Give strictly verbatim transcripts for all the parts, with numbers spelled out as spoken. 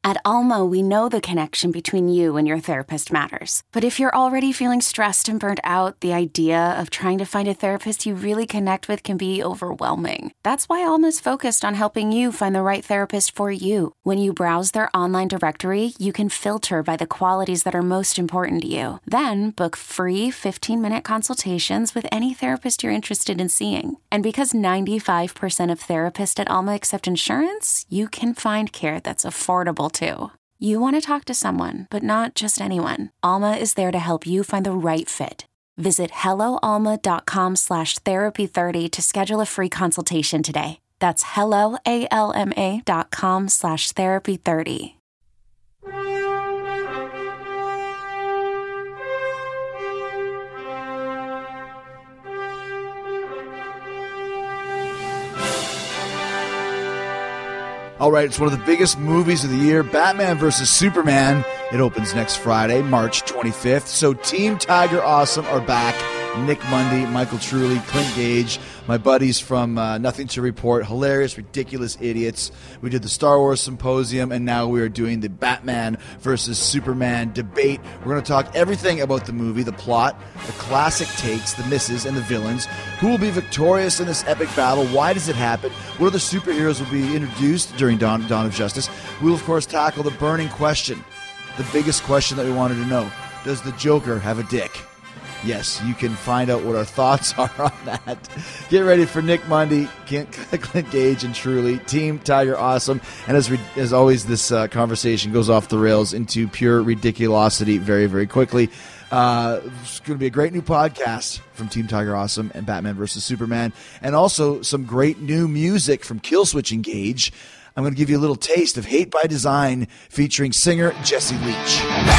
At Alma, we know the connection between you and your therapist matters. But if you're already feeling stressed and burnt out, the idea of trying to find a therapist you really connect with can be overwhelming. That's why Alma's focused on helping you find the right therapist for you. When you browse their online directory, you can filter by the qualities that are most important to you. Then book free fifteen-minute consultations with any therapist you're interested in seeing. And because ninety-five percent of therapists at Alma accept insurance, you can find care that's affordable too. You want to talk to someone, but not just anyone. Alma is there to help you find the right fit. Visit helloalma.com slash therapy 30 to schedule a free consultation today. That's hello, A L M A dot com slash therapy 30. All right, it's one of the biggest movies of the year, Batman versus Superman. It opens next Friday, March twenty-fifth. So Team Tiger Awesome are back. Nick Mundy, Michael Trulli, Clint Gage, my buddies from uh, Nothing to Report, hilarious, ridiculous idiots. We did the Star Wars Symposium, and now we are doing the Batman versus Superman debate. We're going to talk everything about the movie, the plot, the classic takes, the misses, and the villains. Who will be victorious in this epic battle? Why does it happen? What other superheroes will be introduced during Dawn, Dawn of Justice? We will, of course, tackle the burning question, the biggest question that we wanted to know. Does the Joker have a dick? Yes, you can find out what our thoughts are on that. Get ready for Nick Mundy, Clint Gage, and Trulli, Team Tiger Awesome. And as re- as always, this uh, conversation goes off the rails into pure ridiculosity very, very quickly. Uh, it's going to be a great new podcast from Team Tiger Awesome and Batman versus Superman. And also some great new music from Killswitch Engage. I'm going to give you a little taste of Hate by Design featuring singer Jesse Leach.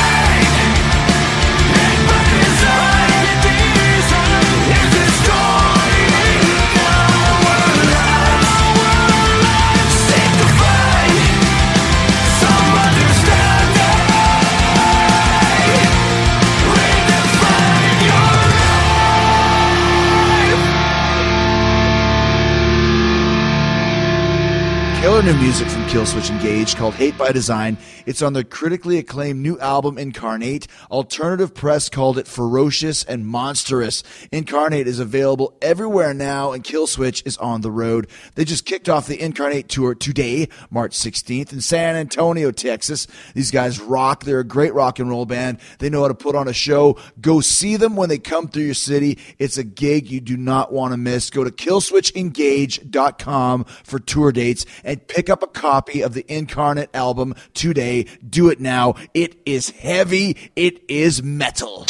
Killer new music from Killswitch Engage called Hate by Design. It's on their critically acclaimed new album Incarnate. Alternative press called it ferocious and monstrous. Incarnate is available everywhere now, and Killswitch is on the road. They just kicked off the Incarnate tour today, March sixteenth, in San Antonio, Texas. These guys rock. They're a great rock and roll band. They know how to put on a show. Go see them when they come through your city. It's a gig you do not want to miss. Go to killswitch engage dot com for tour dates and pick up a copy of the Incarnate album today. Do it now. It is heavy. It is metal.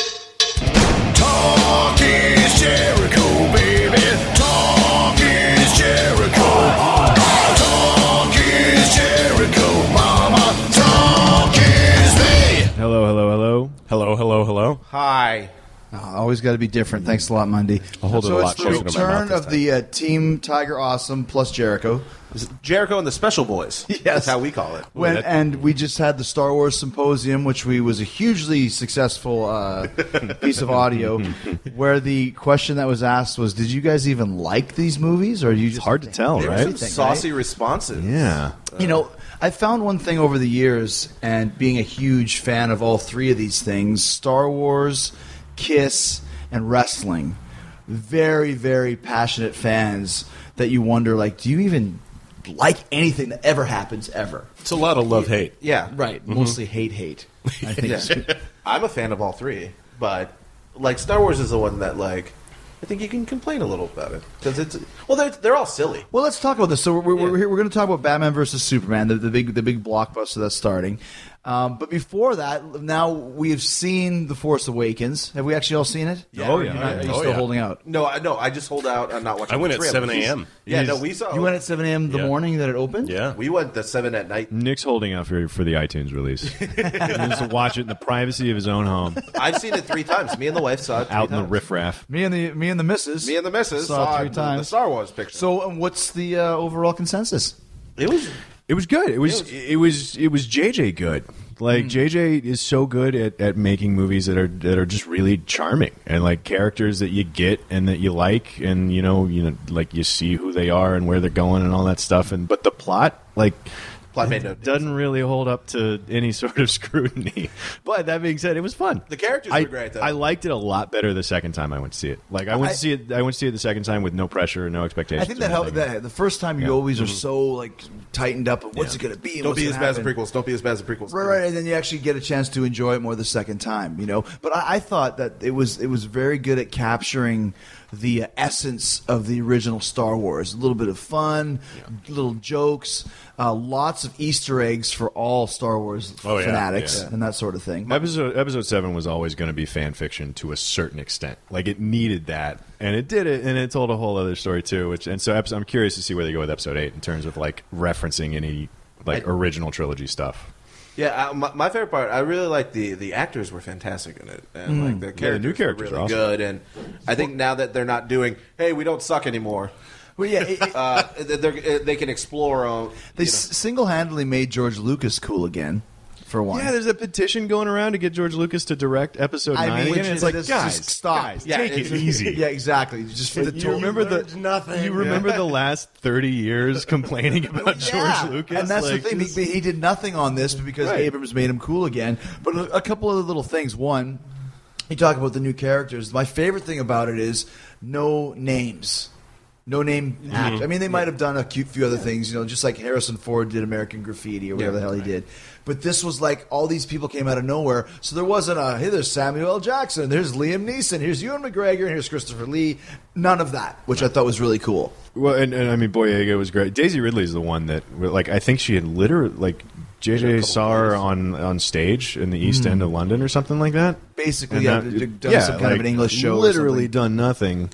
Talk is Jericho, baby. Talk is Jericho. Talk is Jericho, mama. Talk is me. Hello, hello, hello. Hello, hello, hello. Hi. Oh, always got to be different. Thanks a lot, Mundy. I'll hold so it a lot it's the closer to my mouth return this of the uh, Team Tiger Awesome plus Jericho. Jericho and the Special Boys. Yes. That's how we call it. When, and we just had the Star Wars Symposium, which we was a hugely successful uh, piece of audio, where the question that was asked was, "Did you guys even like these movies, or are you just It's hard to tell, There were right? some saucy responses. Yeah. You know, I found one thing over the years, and being a huge fan of all three of these things, Star Wars, Kiss, and wrestling, very, very passionate fans that you wonder, like, do you even like anything that ever happens ever? It's a lot of love-hate. Yeah. Right. Mm-hmm. Mostly hate, hate. I think. Yeah. I'm a fan of all three, but like Star Wars is the one that like I think you can complain a little about it because it's well they're they're all silly. Well, let's talk about this. So we're, we're, Yeah. we're, here, we're going to talk about Batman versus Superman, the, the big the big blockbuster that's starting. Um, but before that, now we have seen The Force Awakens. Have we actually all seen it? Yeah. Oh, yeah. You're not- Are you Oh, still yeah. holding out? No, I no, I just hold out. I'm not watching. I went the at trailer. seven a.m. Yeah, You no, just- we saw. You went at seven a.m. the Yeah. morning that it opened? Yeah. We went at seven at night. Nick's holding out for for the iTunes release. He wants to watch it in the privacy of his own home, I've seen it three times. Me and the wife saw it. Three out in the times. riffraff. Me and the me and the missus. Me and the missus Saw it saw three it, times. The Star Wars picture. So, um, what's the uh, overall consensus? it was. It was good. It was it was it was J J good. Like J J is so good at, at making movies that are that are just really charming and like characters that you get and that you like and you know you know like you see who they are and where they're going and all that stuff and but the plot like Plot made no sense. Doesn't really hold up to any sort of scrutiny. But that being said, it was fun. The characters I, were great, though. I liked it a lot better the second time I went to see it. Like I went I- to see it. I went to see it the second time with no pressure, no expectations. I think that or helped. anything. That, the first time you Yeah. always are so like tightened up of what's it going to be. and Don't what's be as gonna bad as the happen. prequels. Don't be as bad as the prequels. Right, right, and then you actually get a chance to enjoy it more the second time, you know. But I, I thought that it was it was very good at capturing the uh, essence of the original Star Wars. A little bit of fun, little jokes, uh, lots of Easter eggs for all Star Wars Oh, yeah, fanatics yeah. and that sort of thing. Episode Episode Seven was always going to be fan fiction to a certain extent. Like it needed that, and it did it, and it told a whole other story too. Which and so episode, I'm curious to see where they go with Episode Eight in terms of like referencing any like I- original trilogy stuff. Yeah, I, my, my favorite part. I really like the the actors were fantastic in it, and like the the characters, new characters were are really awesome. good. And I think now that they're not doing, hey, we don't suck anymore. Well, yeah, it, it, Uh, they're, they can explore. Uh, they you know. s- single-handedly made George Lucas cool again, for one. Yeah, there's a petition going around to get George Lucas to direct Episode I Nine mean, again. And it's like, just- guys, just stop. guys, Yeah, take it it's- easy. Yeah, exactly. Just for the You total- remember the learned nothing. You remember the last thirty years complaining about Yeah, George Lucas, and that's Like, the thing. just- He, he did nothing on this because Right. Abrams made him cool again. But a, a couple of little things. One, you talk about the new characters. My favorite thing about it is no names. No name act. I mean, they might have done a cute few other things, you know, just like Harrison Ford did American Graffiti or whatever Yeah, the hell he right. did. But this was like all these people came out of nowhere. So there wasn't a, hey, there's Samuel L. Jackson, there's Liam Neeson, here's Ewan McGregor, and here's Christopher Lee. None of that, which I thought was really cool. Well, and, and I mean, Boyega was great. Daisy Ridley is the one that, like, I think she had literally, like, J J saw her on, on stage in the East End of London or something like that. Basically, And yeah, that- done yeah, some kind of like, an English show. or Literally something. done nothing.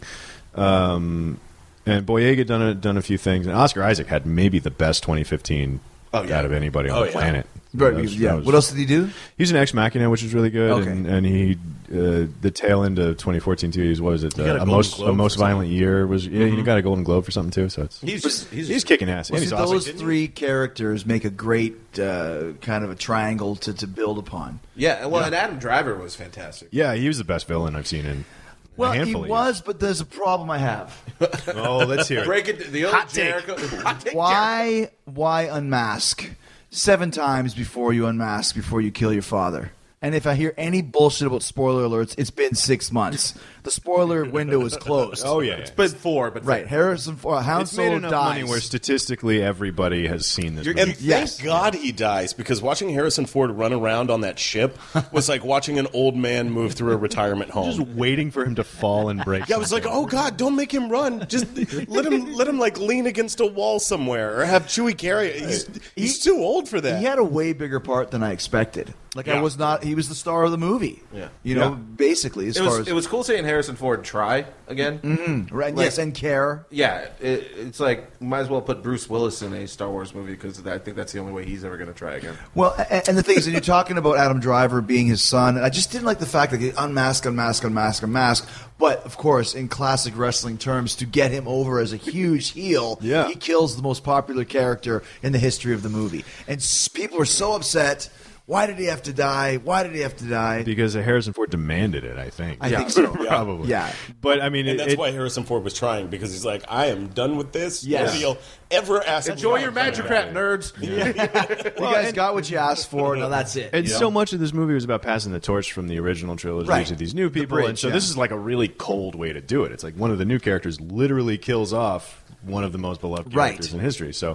Um, and Boyega done a, done a few things. And Oscar Isaac had maybe the best twenty fifteen Oh, yeah. out of anybody on Oh, the yeah. planet. Right, That was- yeah. that was- What else did he do? He's an Ex Machina, which is really good, Okay. and, and he uh, the tail end of twenty fourteen too. What was it? got a Uh, a Golden most Globe a most for something. violent year was. Yeah, he got a Golden Globe for something too. So it's He's just he's, he's just, kicking ass. Well, And he's see, awesome. those three characters make a great uh, kind of a triangle to, to build upon. yeah. Well, and Adam Driver was fantastic. Yeah, he was the best villain I've seen in Well, a he handful of was, but there's a problem I have. years. Oh, let's hear it. Break it. The old Hot take. Jericho. Hot take Jericho. Why, why unmask seven times before you unmask before you kill your father? And if I hear any bullshit about spoiler alerts, it's been six months. The spoiler window is closed. Oh yeah, yeah. It's been four, but Right, Harrison Ford, Han It's made Solo enough dies. money where statistically everybody has seen this. And movie. thank Yes. God he dies, because watching Harrison Ford run around on that ship was like watching an old man move through a retirement home. Just waiting for him to fall and break. Yeah, I was like, oh God, don't make him run. Just let him let him like lean against a wall somewhere or have Chewie carry it. He's, he's too old for that. He had a way bigger part than I expected. Like I Yeah. was not. He was the star of the movie. Yeah. you know, Yeah. basically as it far was as it was cool seeing Harrison Ford try again. right. like- yes, and care. Yeah, it, it's like might as well put Bruce Willis in a Star Wars movie because I think that's the only way he's ever going to try again. Well, and, and the thing is, and you're talking about Adam Driver being his son, and I just didn't like the fact that he unmask, unmask, unmask, unmask. But of course, in classic wrestling terms, to get him over as a huge heel, Yeah. he kills the most popular character in the history of the movie, and s- people were so upset. Why did he have to die? Why did he have to die? because Harrison Ford demanded it. I think. I think so. Probably. Yeah. But I mean, and it, that's it- why Harrison Ford was trying, because he's like, I am done with this. Yes. Nobody will ever ask Enjoy me your about magic it. crap, nerds. You guys got what you asked for. Now that's it. And you know? so much of this movie was about passing the torch from the original trilogy Right. to these new The people. bridge, and so yeah. this is like a really cold way to do it. It's like one of the new characters literally kills off one of the most beloved Right. characters in history. So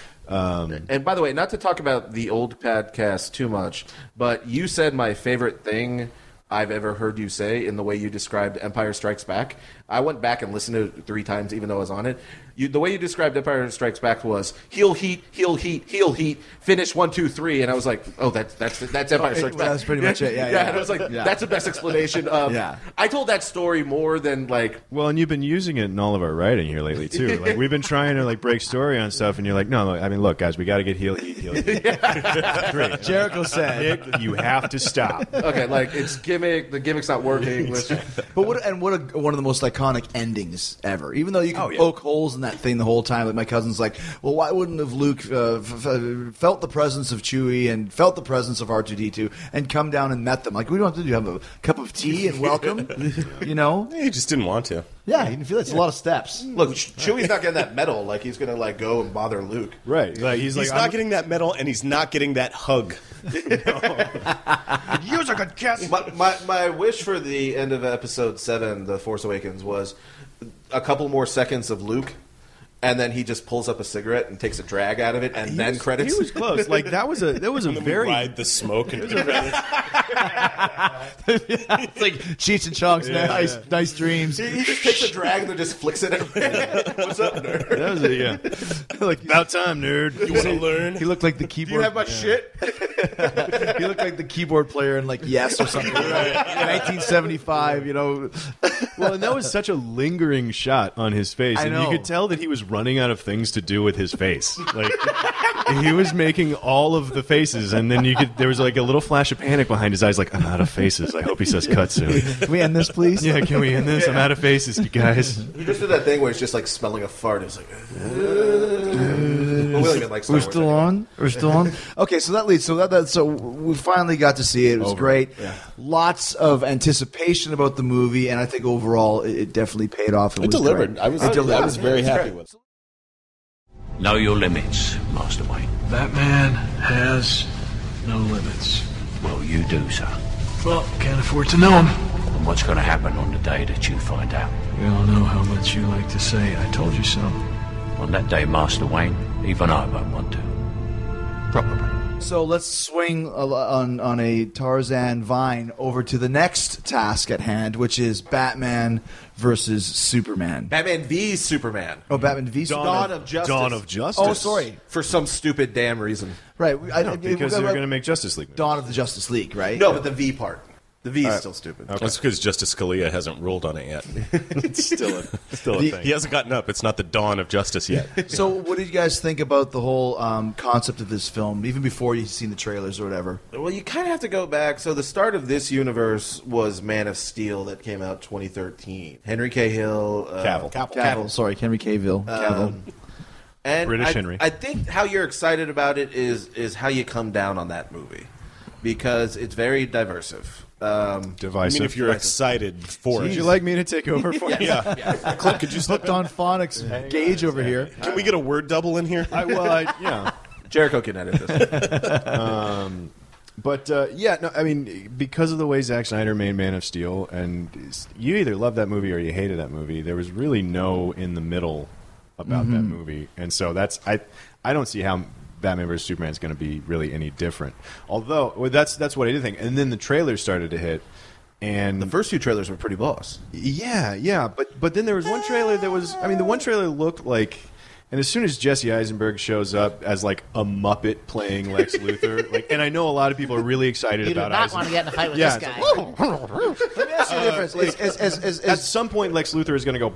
um, And by the way, not to talk about the old podcast too much, but you said my favorite thing I've ever heard you say in the way you described Empire Strikes Back. I went back and listened to it three times, even though I was on it. You, the way you described Empire Strikes Back was heel heat, heel heat, heel heat, finish one, two, three, and I was like, oh, that's that's that's Empire Strikes Back. That's pretty much it, yeah, yeah. yeah. And I was like, Yeah. that's the best explanation of. Yeah. I told that story more than like. well, and you've been using it in all of our writing here lately too. Like we've been trying to like break story on stuff, and you're like, no, no. I mean, look, guys, we got to get heel heat, heel heat. Great. Jericho said. Nick, you have to stop. Okay, like it's gimmick. The gimmick's not working. Which, But what and what a, one of the most iconic endings ever. Even though you can Oh, yeah. poke holes in that thing the whole time. Like my cousin's like, well, why wouldn't have Luke uh, f- f- felt the presence of Chewie and felt the presence of R two D two and come down and met them? Like, we don't have to do have a cup of tea and welcome, you know? He just didn't want to. Yeah, you feel it's a lot of steps. Look, Chewie's not getting that medal. Like he's gonna like go and bother Luke. Right. Like he's, He's like not I'm- getting that medal, and he's not getting that hug. Use a good kiss. My, my my wish for the end of episode seven, The Force Awakens, was a couple more seconds of Luke, and then he just pulls up a cigarette and takes a drag out of it, and then was, credits. He was close. Like that was a that was a And then we very ride the smoke. And It's like Cheech and Chong's Yeah, nice, yeah. nice dreams. he just takes a drag and then just flicks it at What's up, nerd? that was a, yeah. Like about time, nerd. you want to learn? He looked like the Do keyboard. you have my shit? He looked like the keyboard player in like Yes or something. nineteen seventy-five, you know. Well, and that was such a lingering shot on his face, I and know. you could tell that he was running out of things to do with his face. Like he was making all of the faces, and then you could there was like a little flash of panic behind his eyes, like I'm out of faces. I hope he says cut soon. Can we end this, please? Yeah, can we end this? I'm out of faces, you guys. He just did that thing where it's just like smelling a fart. It's like, uh, well, we like, like Star We're Wars still anyway. on. We're still on. Okay, so that leads. So that, that so we finally got to see it. It was Over. great. Lots of anticipation about the movie, and I think overall it, it definitely paid off. It, It was delivered. great. I was, It delivered. I was very happy with it. Know your limits, Master Wayne. Batman has no limits. Well, you do, sir. Well, can't afford to know him. And what's going to happen on the day that you find out? We all know how much you like to say, I told you so. On that day, Master Wayne, even I won't want to. Probably. So let's swing a- on on a Tarzan vine over to the next task at hand, which is Batman versus Superman. Batman v Superman. Oh, Batman v Dawn, Superman. of Justice. Dawn of Justice. Oh, sorry. For some stupid damn reason. Right. I, No, because they're going to make Justice League movies. Dawn of the Justice League, right? No, but the V part. The V is still stupid. That's because Justice Scalia hasn't ruled on it yet. It's still a, still a The- thing. He hasn't gotten up. It's not the dawn of justice yet. So, what did you guys think about the whole um, concept of this film, even before you've seen the trailers or whatever? Well, you kind of have to go back. So the start of this universe was Man of Steel that came out twenty thirteen. Henry Cavill. Uh, Cavill. Cavill, sorry, Henry Cavill. Cavill. And British I, Henry. I think how you're excited about it is is how you come down on that movie. Because it's very diversive. Um, I Divisive. mean, if you're excited for Would it. you like me to take over for you? Yeah. Clint, could you step Hooked on phonics, Gage over here. Can we get a word double in here? I, well, I, yeah. Jericho can edit this. But uh, yeah, no, I mean, because of the way Zack Snyder made Man of Steel, and you either loved that movie or you hated that movie. There was really no in the middle about that movie, and so that's I. I don't see how Batman versus Superman is going to be really any different. Although well, that's that's what I did think, and then the trailers started to hit, and The first two trailers were pretty boss. yeah, yeah, but but then there was one trailer that was. I mean, the one trailer looked like. And as soon as Jesse Eisenberg shows up as like a Muppet playing Lex Luthor, like, and I know a lot of people are really excited You do about not Eisenberg. want to get in a fight with Yeah, this it's guy. Let me ask you a difference. Is, is, is, is, At is, some point, Lex Luthor is going to go,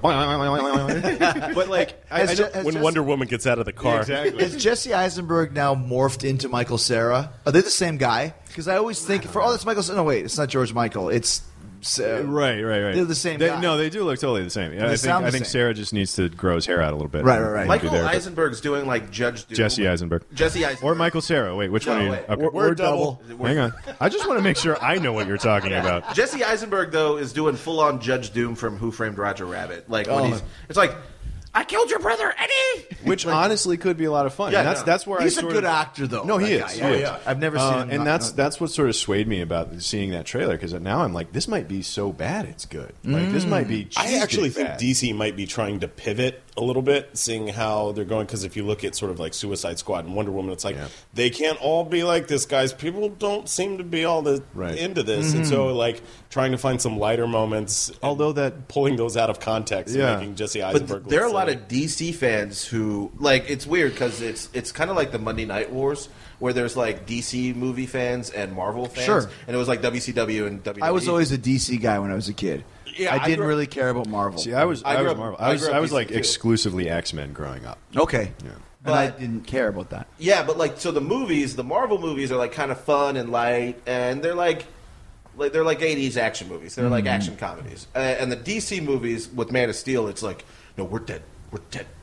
but like, I, Has I Je- don't, has When Jesse- Wonder Woman gets out of the car. exactly. Is Jesse Eisenberg now morphed into Michael Cera? Are they the same guy? Because I always think, for oh, that's Michael. No, wait, it's not George Michael. It's uh, Right, right, right. They're the same They, guy. No, they do look totally the same. Yeah, I think sound the I think same. Sarah just needs to grow his hair out a little bit. Right, right, right. Be Michael there, but- Eisenberg's doing like Judge Doom. Jesse Eisenberg. Jesse Eisenberg. Or Michael Cera. Wait, which No, one are you? wait. Okay. Word Word double. Hang on. I just want to make sure I know what you're talking about. Jesse Eisenberg though is doing full on Judge Doom from Who Framed Roger Rabbit. Like when Oh. he's, it's like, I killed your brother Eddie. Which honestly could be a lot of fun. Yeah, and that's no. that's where He's I a sort good of, actor, though. No, he that is. guy. He Yeah, is. I've never seen Uh, him. and not- that's not- that's what sort of swayed me about seeing that trailer because now I'm like, this might be so bad it's good. Like this might be. I actually cheesecake think bad. D C might be trying to pivot a little bit, seeing how they're going. Because if you look at sort of like Suicide Squad and Wonder Woman, it's like Yeah. they can't all be like this, guys. People don't seem to be all the Right. into this, and so like trying to find some lighter moments. and Although that- pulling those out of context, Yeah. and making Jesse Eisenberg. But there are a look lot silly. of D C fans who like it's weird because it's it's kind of like the Monday Night Wars where there's like D C movie fans and Marvel fans, Sure. and it was like W C W and W W E. I was always a D C guy when I was a kid. Yeah, I I didn't grew- really care about Marvel. See, I was I I, grew was up- Marvel. I I was grew up I was D C like too. exclusively X Men growing up. okay, Yeah. but I But- didn't care about that. Yeah, but like so the movies, the Marvel movies are like kind of fun and light, and they're like. Like they're like eighties action movies. They're like action comedies. Uh, and the D C movies with Man of Steel, it's like, no, we're dead. We're dead.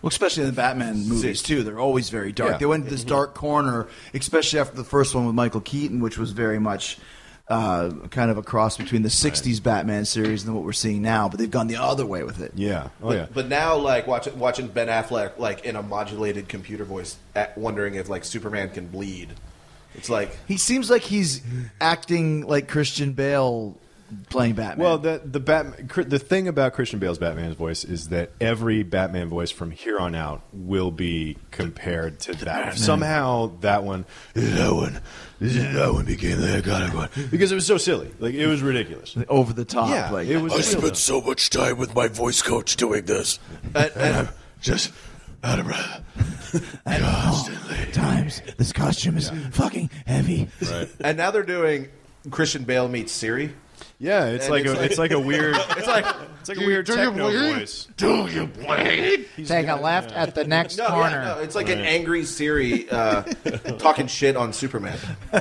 Well, especially in the Batman movies, too. They're always very dark. Yeah. They went into this dark corner, especially after the first one with Michael Keaton, which was very much uh, kind of a cross between the sixties Batman series and what we're seeing now. But they've gone the other way with it. Yeah. Oh, yeah. But now, like watching watching Ben Affleck like in a modulated computer voice, at, wondering if like Superman can bleed. It's like He seems like he's acting like Christian Bale playing Batman. Well, the the Batman, the thing about Christian Bale's Batman's voice is that every Batman voice from here on out will be compared to that. Somehow that one, that one, that one became the iconic one because it was so silly. Like it was ridiculous. over the top. Yeah, like it was. I real, spent though. so much time with my voice coach doing this, and, and, I'm just out of breath. Constantly. times. This costume is fucking heavy. Right. and now they're doing Christian Bale meets Siri. Yeah, it's And like it's a like- it's like a weird It's like it's like a weird techno voice. Do you bleed? Take a left at the next no, corner. yeah, no, it's like an angry Siri uh, talking shit on Superman.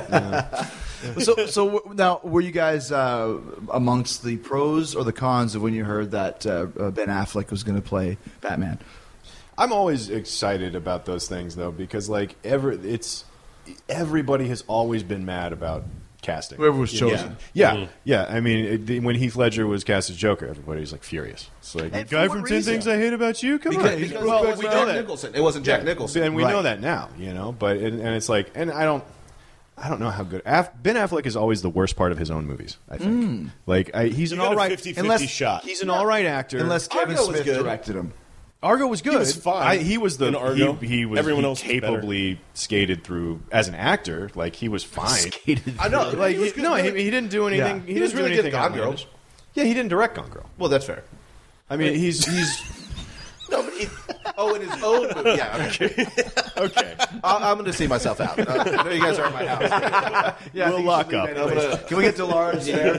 so, so w- now, were you guys uh, amongst the pros or the cons of when you heard that uh, uh, Ben Affleck was going to play Batman? I'm always excited about those things though because like ever it's everybody has always been mad about casting. Whoever was Yeah. chosen. Yeah, yeah. I mean, it, the- when Heath Ledger was cast as Joker, everybody was like furious. It's like, And guy for from what Ten reason? Things I Hate About You? Come Because, on. because Well, well, we Jack know that. Nicholson. It wasn't Jack Nicholson. And we Right. know that now, you know. But and, and it's like, and I don't, I don't know how good. Aff, Ben Affleck is always the worst part of his own movies. I think. Like I, he's an You got all a right fifty-fifty unless- shot. He's an all right actor. Unless Kevin Argo was Smith good. directed him. Argo was good. was fine I, he was the in Argo. He, he was Everyone he else was capably skated through as an actor. Like he was fine. Skated I know. Like he was he- good. no, he, Really- he didn't do anything. Yeah. He, He was didn't do really good anything at Gone Girl. outlandish. Yeah, he didn't direct Gone Girl. Well, that's fair. I mean, he's he's No, but he, oh, in his own movie. Yeah, okay. okay. I, I'm going to see myself out. Uh, I know you guys are at my house. Yeah, I We'll think lock you should up. leave anyways. Can we get to Lars there?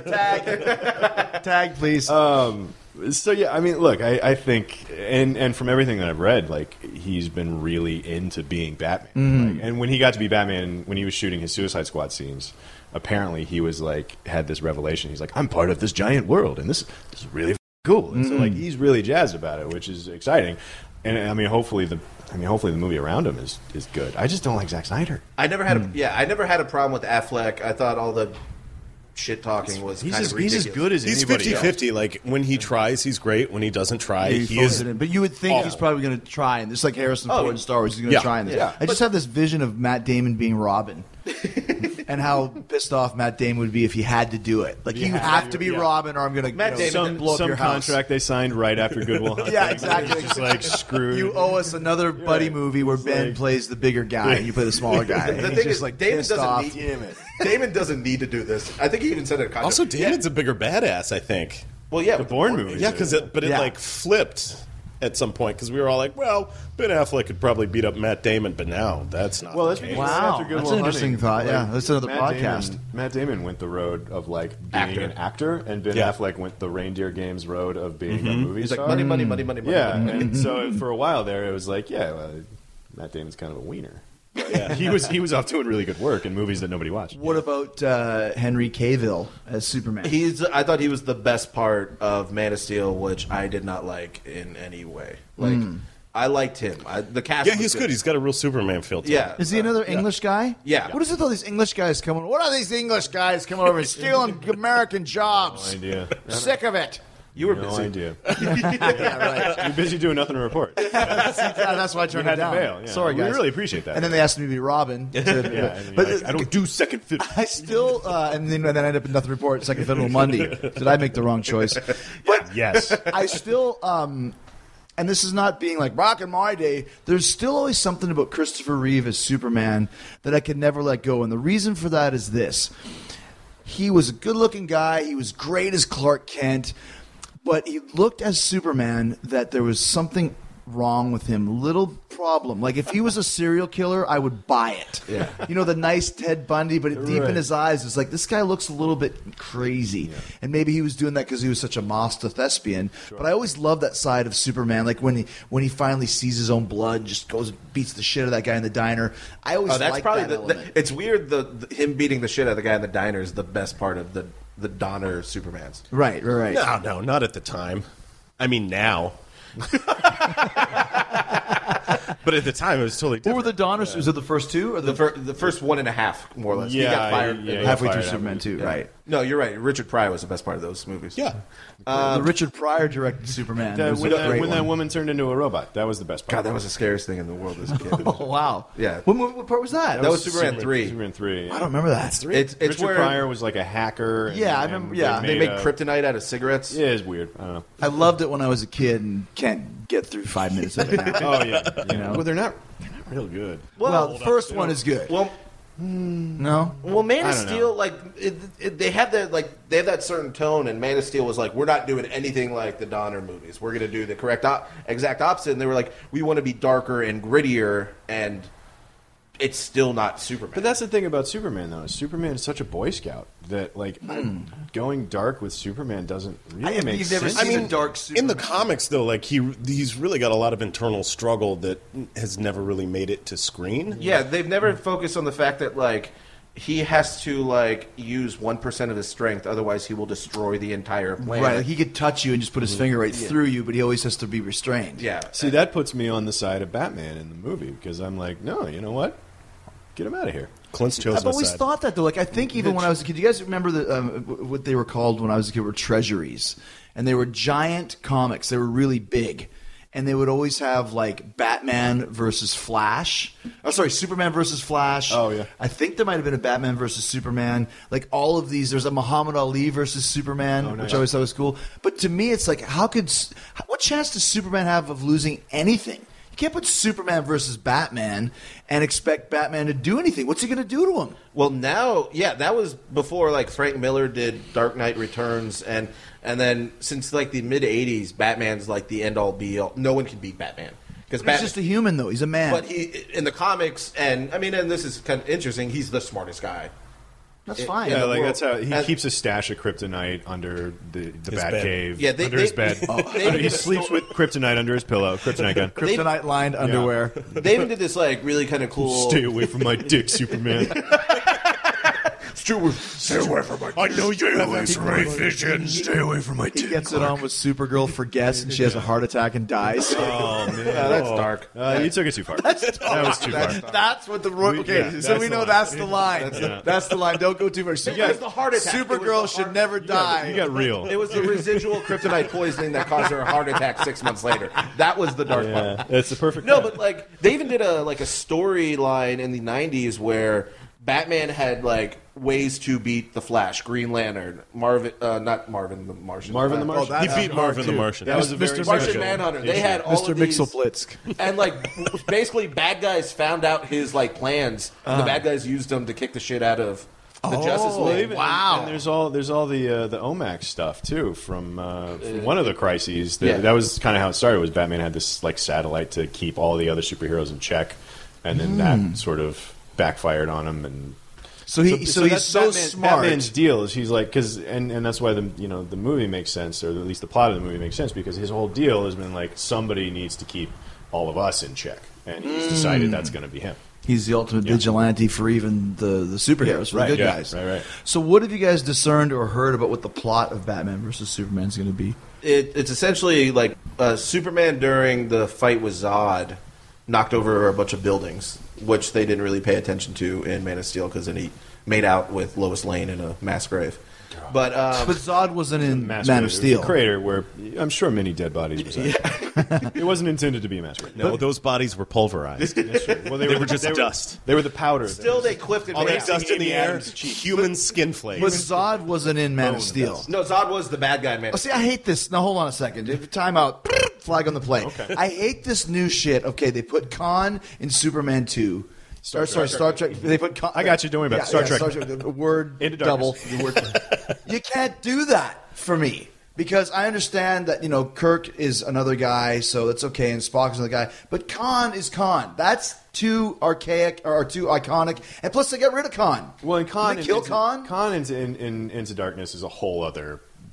Tag. Tag, please. Um. So yeah, I mean, look, I, I think, and and from everything that I've read, like he's been really into being Batman. Like, and when he got to be Batman, when he was shooting his Suicide Squad scenes, apparently he was like had this revelation. He's like, I'm part of this giant world, and this, this is really cool. And so like he's really jazzed about it, which is exciting. And I mean, hopefully the I mean, hopefully the movie around him is is good. I just don't like Zack Snyder. I never had a yeah. I never had a problem with Affleck. I thought all the shit talking was He's kind as, of he's ridiculous. as good as He's anybody else. fifty-fifty. Like, when he tries, he's great. When he doesn't try, He he phones is... it in. But you would think awful. he's probably going to try, and just like Harrison Oh, Ford in Star Wars, he's going to yeah. try in this. Yeah. I just have this vision of Matt Damon being Robin, and how pissed off Matt Damon would be if he had to do it. Like you, have have to, to be yeah. Robin, or I'm going to Matt Damon Some, blow up some your house. contract they signed right after Goodwill Hunting. Yeah, exactly. It's just like screwed. You owe us another buddy movie where Ben like- plays the bigger guy, and you play the smaller guy. And The he's thing just is, like Damon pissed doesn't off. need. Damn it. Damon doesn't need to do this. I think he even said it. In contract. Also, Yeah. Damon's a bigger badass, I think. Well, yeah, The Bourne movies. Yeah, because it, but it Yeah. like flipped at some point because we were all like, well, Ben Affleck could probably beat up Matt Damon, but now that's not. Well, the that's case. because Wow, after Good that's Will an interesting Hunting, thought, yeah. That's another Matt podcast. Damon, Matt Damon went the road of like being Actor. an actor, and Ben Yeah. Affleck went the Reindeer Games road of being a movie He's like star. money, money, money, money, money. yeah, money. and so for a while there, it was like, yeah, well, Matt Damon's kind of a wiener. Yeah, he was he was off doing really good work in movies that nobody watched. What about uh, Henry Cavill as Superman? He's. I thought he was the best part of Man of Steel, which I did not like in any way. Like I liked him. I, the cast. Yeah, was he's good. He's got a real Superman feel to Yeah. him. Is he another English guy? Yeah. What is it with all these English guys coming? What are these English guys coming over and stealing American jobs? No idea. Sick of it. You were No busy. idea. Yeah, right. You're busy doing nothing to report. You Yeah, that's why I turned had it to down. bail. Yeah. Sorry, We guys. really appreciate that. And then they asked me to be Robin. To, yeah, and you're but like, I don't do second fiddle. I still, uh, and then, and then I end up in Nothing to Report, Second Fiddle Monday. Did I make the wrong choice? But Yes. I still, um, and this is not being like rock in my day, there's still always something about Christopher Reeve as Superman that I could never let go. And the reason for that is this. He was a good-looking guy. He was great as Clark Kent. But he looked as Superman that there was something wrong with him. Little problem. Like if he was a serial killer, I would buy it. Yeah. You know, the nice Ted Bundy, but deep in Right. his eyes, it's like, this guy looks a little bit crazy. And maybe he was doing that because he was such a master thespian. But I always love that side of Superman. Like when he when he finally sees his own blood and just goes and beats the shit out of that guy in the diner. I always Oh, that's like probably that the, element. the. It's weird. The, the him beating the shit out of the guy in the diner is the best part of the the Donner Supermans. Right, right, right. No, no, not at the time. I mean, now. But at the time, it was totally What different. were the Donner? Was it the first two or the, The, fir- the first one and a half, more or less. he Yeah, got fired. yeah, yeah. halfway fired through out. Superman two? Right. No, you're right. Richard Pryor was the best part of those movies. Yeah. the Richard Pryor directed Superman. That- was when a that, great when one. that woman turned into a robot, that was the best part. God, that was the scariest thing in the world as a kid. Oh wow! Yeah. What, movie- what part was that? That was Superman three. Superman three. I don't remember that. It's it's Richard where Pryor was like a hacker. And, Yeah, I and remember- yeah. they make a- kryptonite out of cigarettes. Yeah, it's weird. I don't know. I loved it when I was a kid and can't get through five minutes of it now. Oh yeah, You know? Well, they're not. They're not real good. Well, the first one is good. Well, No, well, Man I of don't Steel, know. like it, it, they have that like they have that certain tone, and Man of Steel was like, we're not doing anything like the Donner movies. We're going to do the correct, op- exact opposite. And they were like, we want to be darker and grittier, and it's still not Superman. But that's the thing about Superman, though. Is Superman is such a Boy Scout that, like, going dark with Superman doesn't really I- make you've never sense. seen I a mean, dark in Superman. the comics, though, like he he's really got a lot of internal struggle that has never really made it to screen. Yeah, they've never focused on the fact that like he has to like use one percent of his strength, otherwise he will destroy the entire planet. right? Like he could touch you and just put his finger right through you, but he always has to be restrained. Yeah. See, that puts me on the side of Batman in the movie because I'm like, no, you know what? Get him out of here. Clint's chosen I've always side. thought that though. Like I think even when I was a kid, you guys remember the um, what they were called when I was a kid were treasuries, and they were giant comics. They were really big, and they would always have like Batman versus Flash. Oh, sorry, Superman versus Flash. Oh, yeah. I think there might have been a Batman versus Superman. Like all of these, there's a Muhammad Ali versus Superman, Oh, nice. which I always thought was cool. But to me, it's like, how could what chance does Superman have of losing anything? You can't put Superman versus Batman and expect Batman to do anything. What's he going to do to him? Well, now, yeah, that was before like Frank Miller did Dark Knight Returns, and and then since like the mid eighties, Batman's like the end all be all. No one can beat Batman because He's just a human, though. He's a man. But he in the comics, and I mean, and this is kind of interesting. He's the smartest guy. That's in- fine. in Yeah, the like world. that's how he And- keeps a stash of kryptonite under the, the His Bat bed. cave. Yeah, they- under they- his bed. they he did a sleeps story- with kryptonite under his pillow. Kryptonite gun. Kryptonite lined underwear. They even did this like really kind of cool. Stay away from my dick, Superman. Stay away from my. I know you have X-ray vision. Stay away from my. He gets it on with Supergirl, forgets, and she has a heart attack and dies. Oh man, Yeah, that's dark. Uh, you took it too far. That was too far. That's what the ro- okay. Yeah, so that's we the know line. that's the line. That's, the line. Don't go too far. It was the heart attack. It was Supergirl the should heart- never die. You got real. It was the residual kryptonite poisoning that caused her a heart attack six months later. That was the dark Yeah, part. that's the perfect. No, part. but like they even did a like a storyline in the nineties where Batman had like ways to beat the Flash, Green Lantern, Marvin, uh, not Marvin the Martian, Marvin the uh, Martian. He that's beat Marvin the Martian. That was a very Mister Martian special Manhunter. They issue. had all Mister of these, Mixelblitzk. and like basically bad guys found out his like plans, and the bad guys used them to kick the shit out of the Justice Oh, League. Even- wow. And there's all there's all the uh, the O M A C stuff too from, uh, from one of the crises. That, Yeah. that was kind of how it started. Was Batman had this like satellite to keep all the other superheroes in check, and then that sort of backfired on him. And So he, so, he's that's so Batman- smart. Batman's deal is he's like because and, and that's why the you know the movie makes sense, or at least the plot of the movie makes sense because his whole deal has been like somebody needs to keep all of us in check, and he's decided that's going to be him. He's the ultimate vigilante for even the, the superheroes, for Right, the good yeah, guys. right, right. So what have you guys discerned or heard about what the plot of Batman versus Superman is going to be? It, it's essentially like uh, Superman during the fight with Zod knocked over a bunch of buildings, which they didn't really pay attention to in Man of Steel because then he made out with Lois Lane in a mass grave. But, um, But Zod wasn't in Mass Man grave. of It was Steel. a crater where I'm sure many dead bodies were there. It wasn't intended to be a mass grave. No, those bodies were pulverized. Well, They were just dust. They were the powder. still, they clipped it. All back. that dust in the air, Adam's cheek. human skin But flakes. Zod wasn't in Man of Steel. No, Zod was the bad guy, man. Oh, see, I hate this. Now, hold on a second. Time out. Flag on the play. Okay. I hate this new shit. Okay, they put Khan in Superman two. Star, sorry, Star Trek. They put. Khan, I got you. Don't worry about it. Star Trek. Star Trek. The word Into double. darkness. The word. You can't do that for me because I understand that you know Kirk is another guy, so that's okay, and Spock is another guy. But Khan is Khan. That's too archaic or too iconic, and plus they got rid of Khan. Well, and Khan, Did they kill into, Khan. Khan into, in, in, into Darkness is a whole other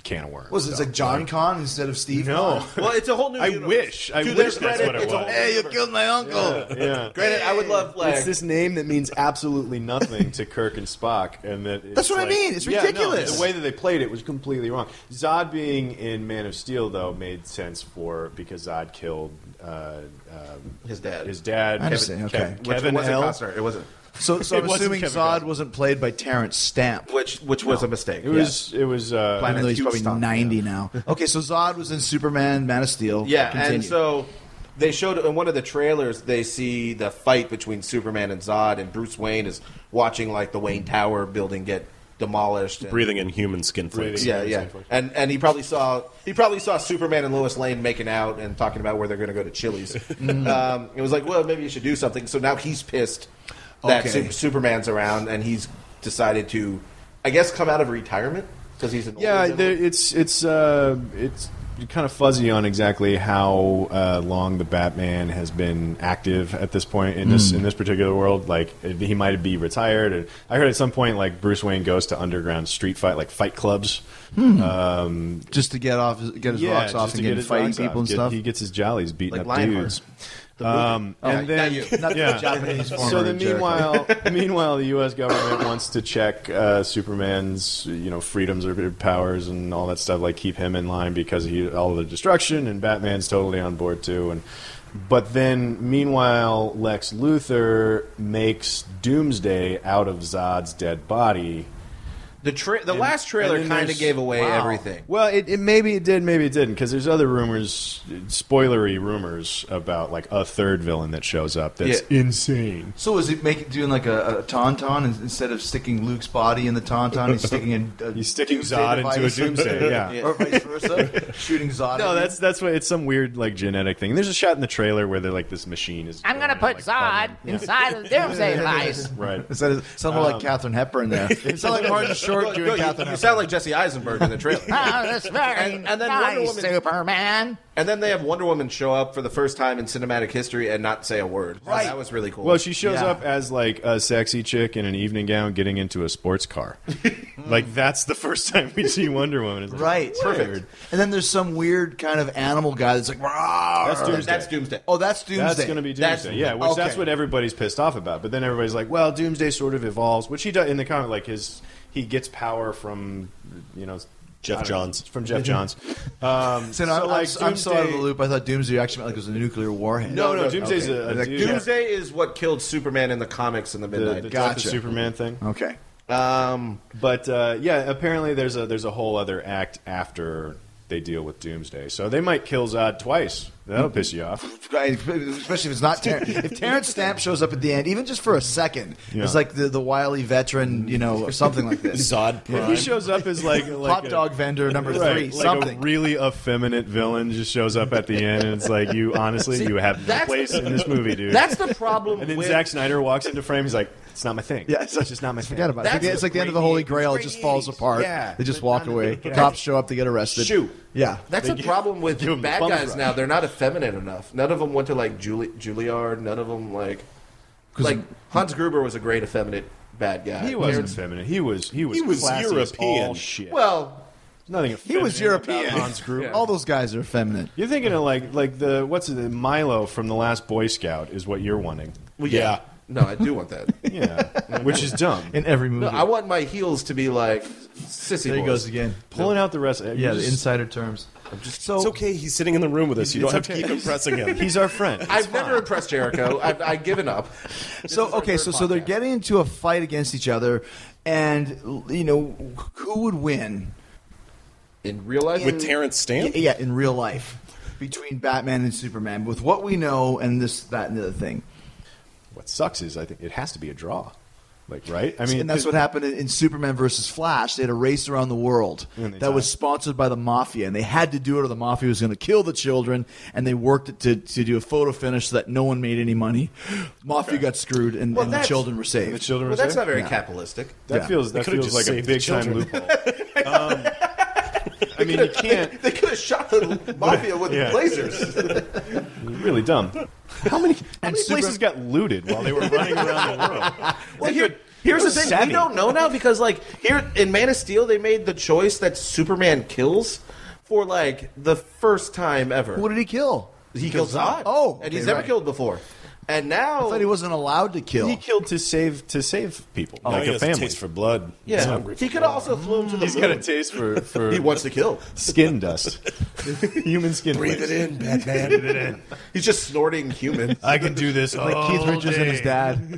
can of worms. Was it so, like John Con instead of Steve? No. Con? Well, it's a whole new. I universe. wish. I To wish their that's credit, what it it's a was. whole Hey, you universe. killed my uncle. Yeah. Granted, I would love like It's this name that means absolutely nothing to Kirk and Spock, and that it's That's what I like- mean. It's Yeah, no, ridiculous. the way that they played it was completely wrong. Zod being in Man of Steel though made sense for because Zod killed uh, um, his dad. his dad. I understand, Kevin, okay. Kev- Which Kevin wasn't L. Costner. It wasn't. So, so It I'm wasn't assuming Kevin Zod Costner. wasn't played by Terrence Stamp. Which which was a mistake. It was. It was. Uh, Even though he's probably Houston, ninety now. Okay, so Zod was in Superman, Man of Steel. Yeah, Continue. and so they showed in one of the trailers. They see the fight between Superman and Zod, and Bruce Wayne is watching like the Wayne Tower building get demolished. And, Breathing in human skin flakes. Yeah, yeah, and and he probably saw he probably saw Superman and Lois Lane making out and talking about where they're going to go to Chili's. um, it was like, well, maybe you should do something. So now he's pissed that Okay. Su- Superman's around, and he's decided to, I guess, come out of retirement because he's an Yeah, older there, gentleman. it's it's uh, it's kind of fuzzy on exactly how uh, long the Batman has been active at this point in this in this particular world. Like he might be retired. And I heard at some point like Bruce Wayne goes to underground street fight, like fight clubs. Um, just to get off, get his yeah, rocks just off to and get get his fighting rocks people off. and Get- stuff. He gets his jollies beating Like up Lionheart. dudes. Um, Oh, and not then, you. Not the yeah. Japanese former So then, Jericho. meanwhile, meanwhile, the U S government wants to check uh, Superman's, you know, freedoms or powers and all that stuff, like keep him in line because he all the destruction, and Batman's totally on board too. And but then, meanwhile, Lex Luthor makes Doomsday out of Zod's dead body. The tra- the And- last trailer and then kind of there's- gave away wow. everything. Well, it, it maybe it did, maybe it didn't, because there's other rumors, spoilery rumors about like a third villain that shows up that's Yeah. insane. So is he making doing like a, a tauntaun and instead of sticking Luke's body in the tauntaun, he's sticking in a He's sticking doomsday Zod into a device? doomsday, yeah. or vice versa, shooting Zod. No, at that's that's what it's some weird like genetic thing. There's a shot in the trailer where they're like this machine is. I'm gonna going put and, like, Zod bugging. Yeah. inside of the Doomsday device. Right. you. It sounded sounded more like Katharine Hepburn there. It sounded like Martin Short No, doing no, you, Katharine you Hepburn. sound like Jesse Eisenberg in the trailer. Oh, that's very And- and then Wonder nice, Woman- Superman. And then they have Wonder Woman show up for the first time in cinematic history and not say a word. Right. That was really cool. Well, she shows Yeah. up as like a sexy chick in an evening gown getting into a sports car. Like that's the first time we see Wonder Woman. It's like, Right, weird. And then there's some weird kind of animal guy that's like, "Rawr." That's Doomsday. That's Doomsday. Oh, that's Doomsday. That's going to be That's- Doomsday, yeah. Which okay. that's what everybody's pissed off about. But then everybody's like, "Well, Doomsday sort of evolves," which he does in the comic. Like his, he gets power from, you know, Jeff I don't Johns. know, from Jeff Johns. Um, So, no, I'm, like, I'm, I'm so out of the Doomsday- loop. I thought Doomsday actually meant like it was a nuclear warhead. No, no, no, Doomsday's okay. a, a Like, dude. Doomsday is what killed Superman in the comics in the the, midnight. the death Gotcha. of Superman thing. Okay. um, But uh, yeah, apparently there's a there's a whole other act after they deal with Doomsday. So they might kill Zod twice. That'll piss you off. Right, especially if it's not Ter- if Terrence Stamp shows up at the end, even just for a second, Yeah. it's like the the wily veteran, you know, or something like this. Zod If Prime. he shows up as like, like Hot a- dog vendor number Right, three, like something. a really effeminate villain just shows up at the end, and it's like you honestly you have no that's- place in this movie, dude. that's the problem and then with Zack Snyder walks into frame. He's like, "It's not my thing. Yeah, it's just not my thing." Forget about it. It's That's like, it's the like the end of the great Holy eighties. Grail. It Great just falls eighties. apart. Yeah. They just walk away. Yeah. Cops show up. They get arrested. Shoot. Yeah. That's the problem with give 'em the bad bum guys rush. now. They're not effeminate enough. None of them went to like Juli- Juilliard. None of them like like Hans Gruber was a great effeminate bad guy. He wasn't Terrence- feminine. He was he was He was classy as European. all shit. Well, nothing. He was effeminate European. about Hans Gruber. Yeah. All those guys are effeminate. You're thinking of like like the what's it, Milo from the Last Boy Scout is what you're wanting. well, yeah. No, I do want that. Yeah, which is dumb. In every movie. No, I want my heels to be like sissy there he boys. goes again. Pulling out the rest. Of, Yeah, you're the just- insider terms. So It's okay. He's sitting in the room with us. You It's don't have okay. to keep impressing him. He's our friend. I've never impressed Jericho. I've, I've given up. So is our okay, third so so they're podcast. getting into a fight against each other, and you know who would win? In real life, With Terrence Stamp? Yeah, in real life, between Batman and Superman, with what we know and this, that, and the other thing. What sucks is I think it has to be a draw. Like right? I mean, and that's what happened in, in Superman versus Flash. They had a race around the world And they that was died. sponsored by the mafia, and they had to do it, or the mafia was going to kill the children. And they worked it to to do a photo finish so that no one made any money. Mafia got screwed, and, Well, and the that's- children were saved. the children. well, were that's saved? not very Yeah. capitalistic. That Yeah. feels that could've feels just like a saved the big time children. loophole. um, I mean, you can't. They could have shot the mafia with Yeah. lasers. Really dumb. How many? How And many Super- places got looted while they were running around the world? Well, here, Here's It the was thing: savvy. we don't know now because, like, here in Man of Steel, they made the choice that Superman kills for like the first time ever. Who did he kill? He killed Zod. Oh, and okay, he's never right. killed before. And now I thought he wasn't allowed to kill. He killed to save to save people, Now like he a has family. a taste for blood. He's yeah, hungry for he could blood. also flew him to the He's moon. got a taste for for He wants to kill. skin dust, human skin. Breathe waste. it in, Batman. Breathe it in. He's just snorting human. I can do this like Keith Richards and his dad.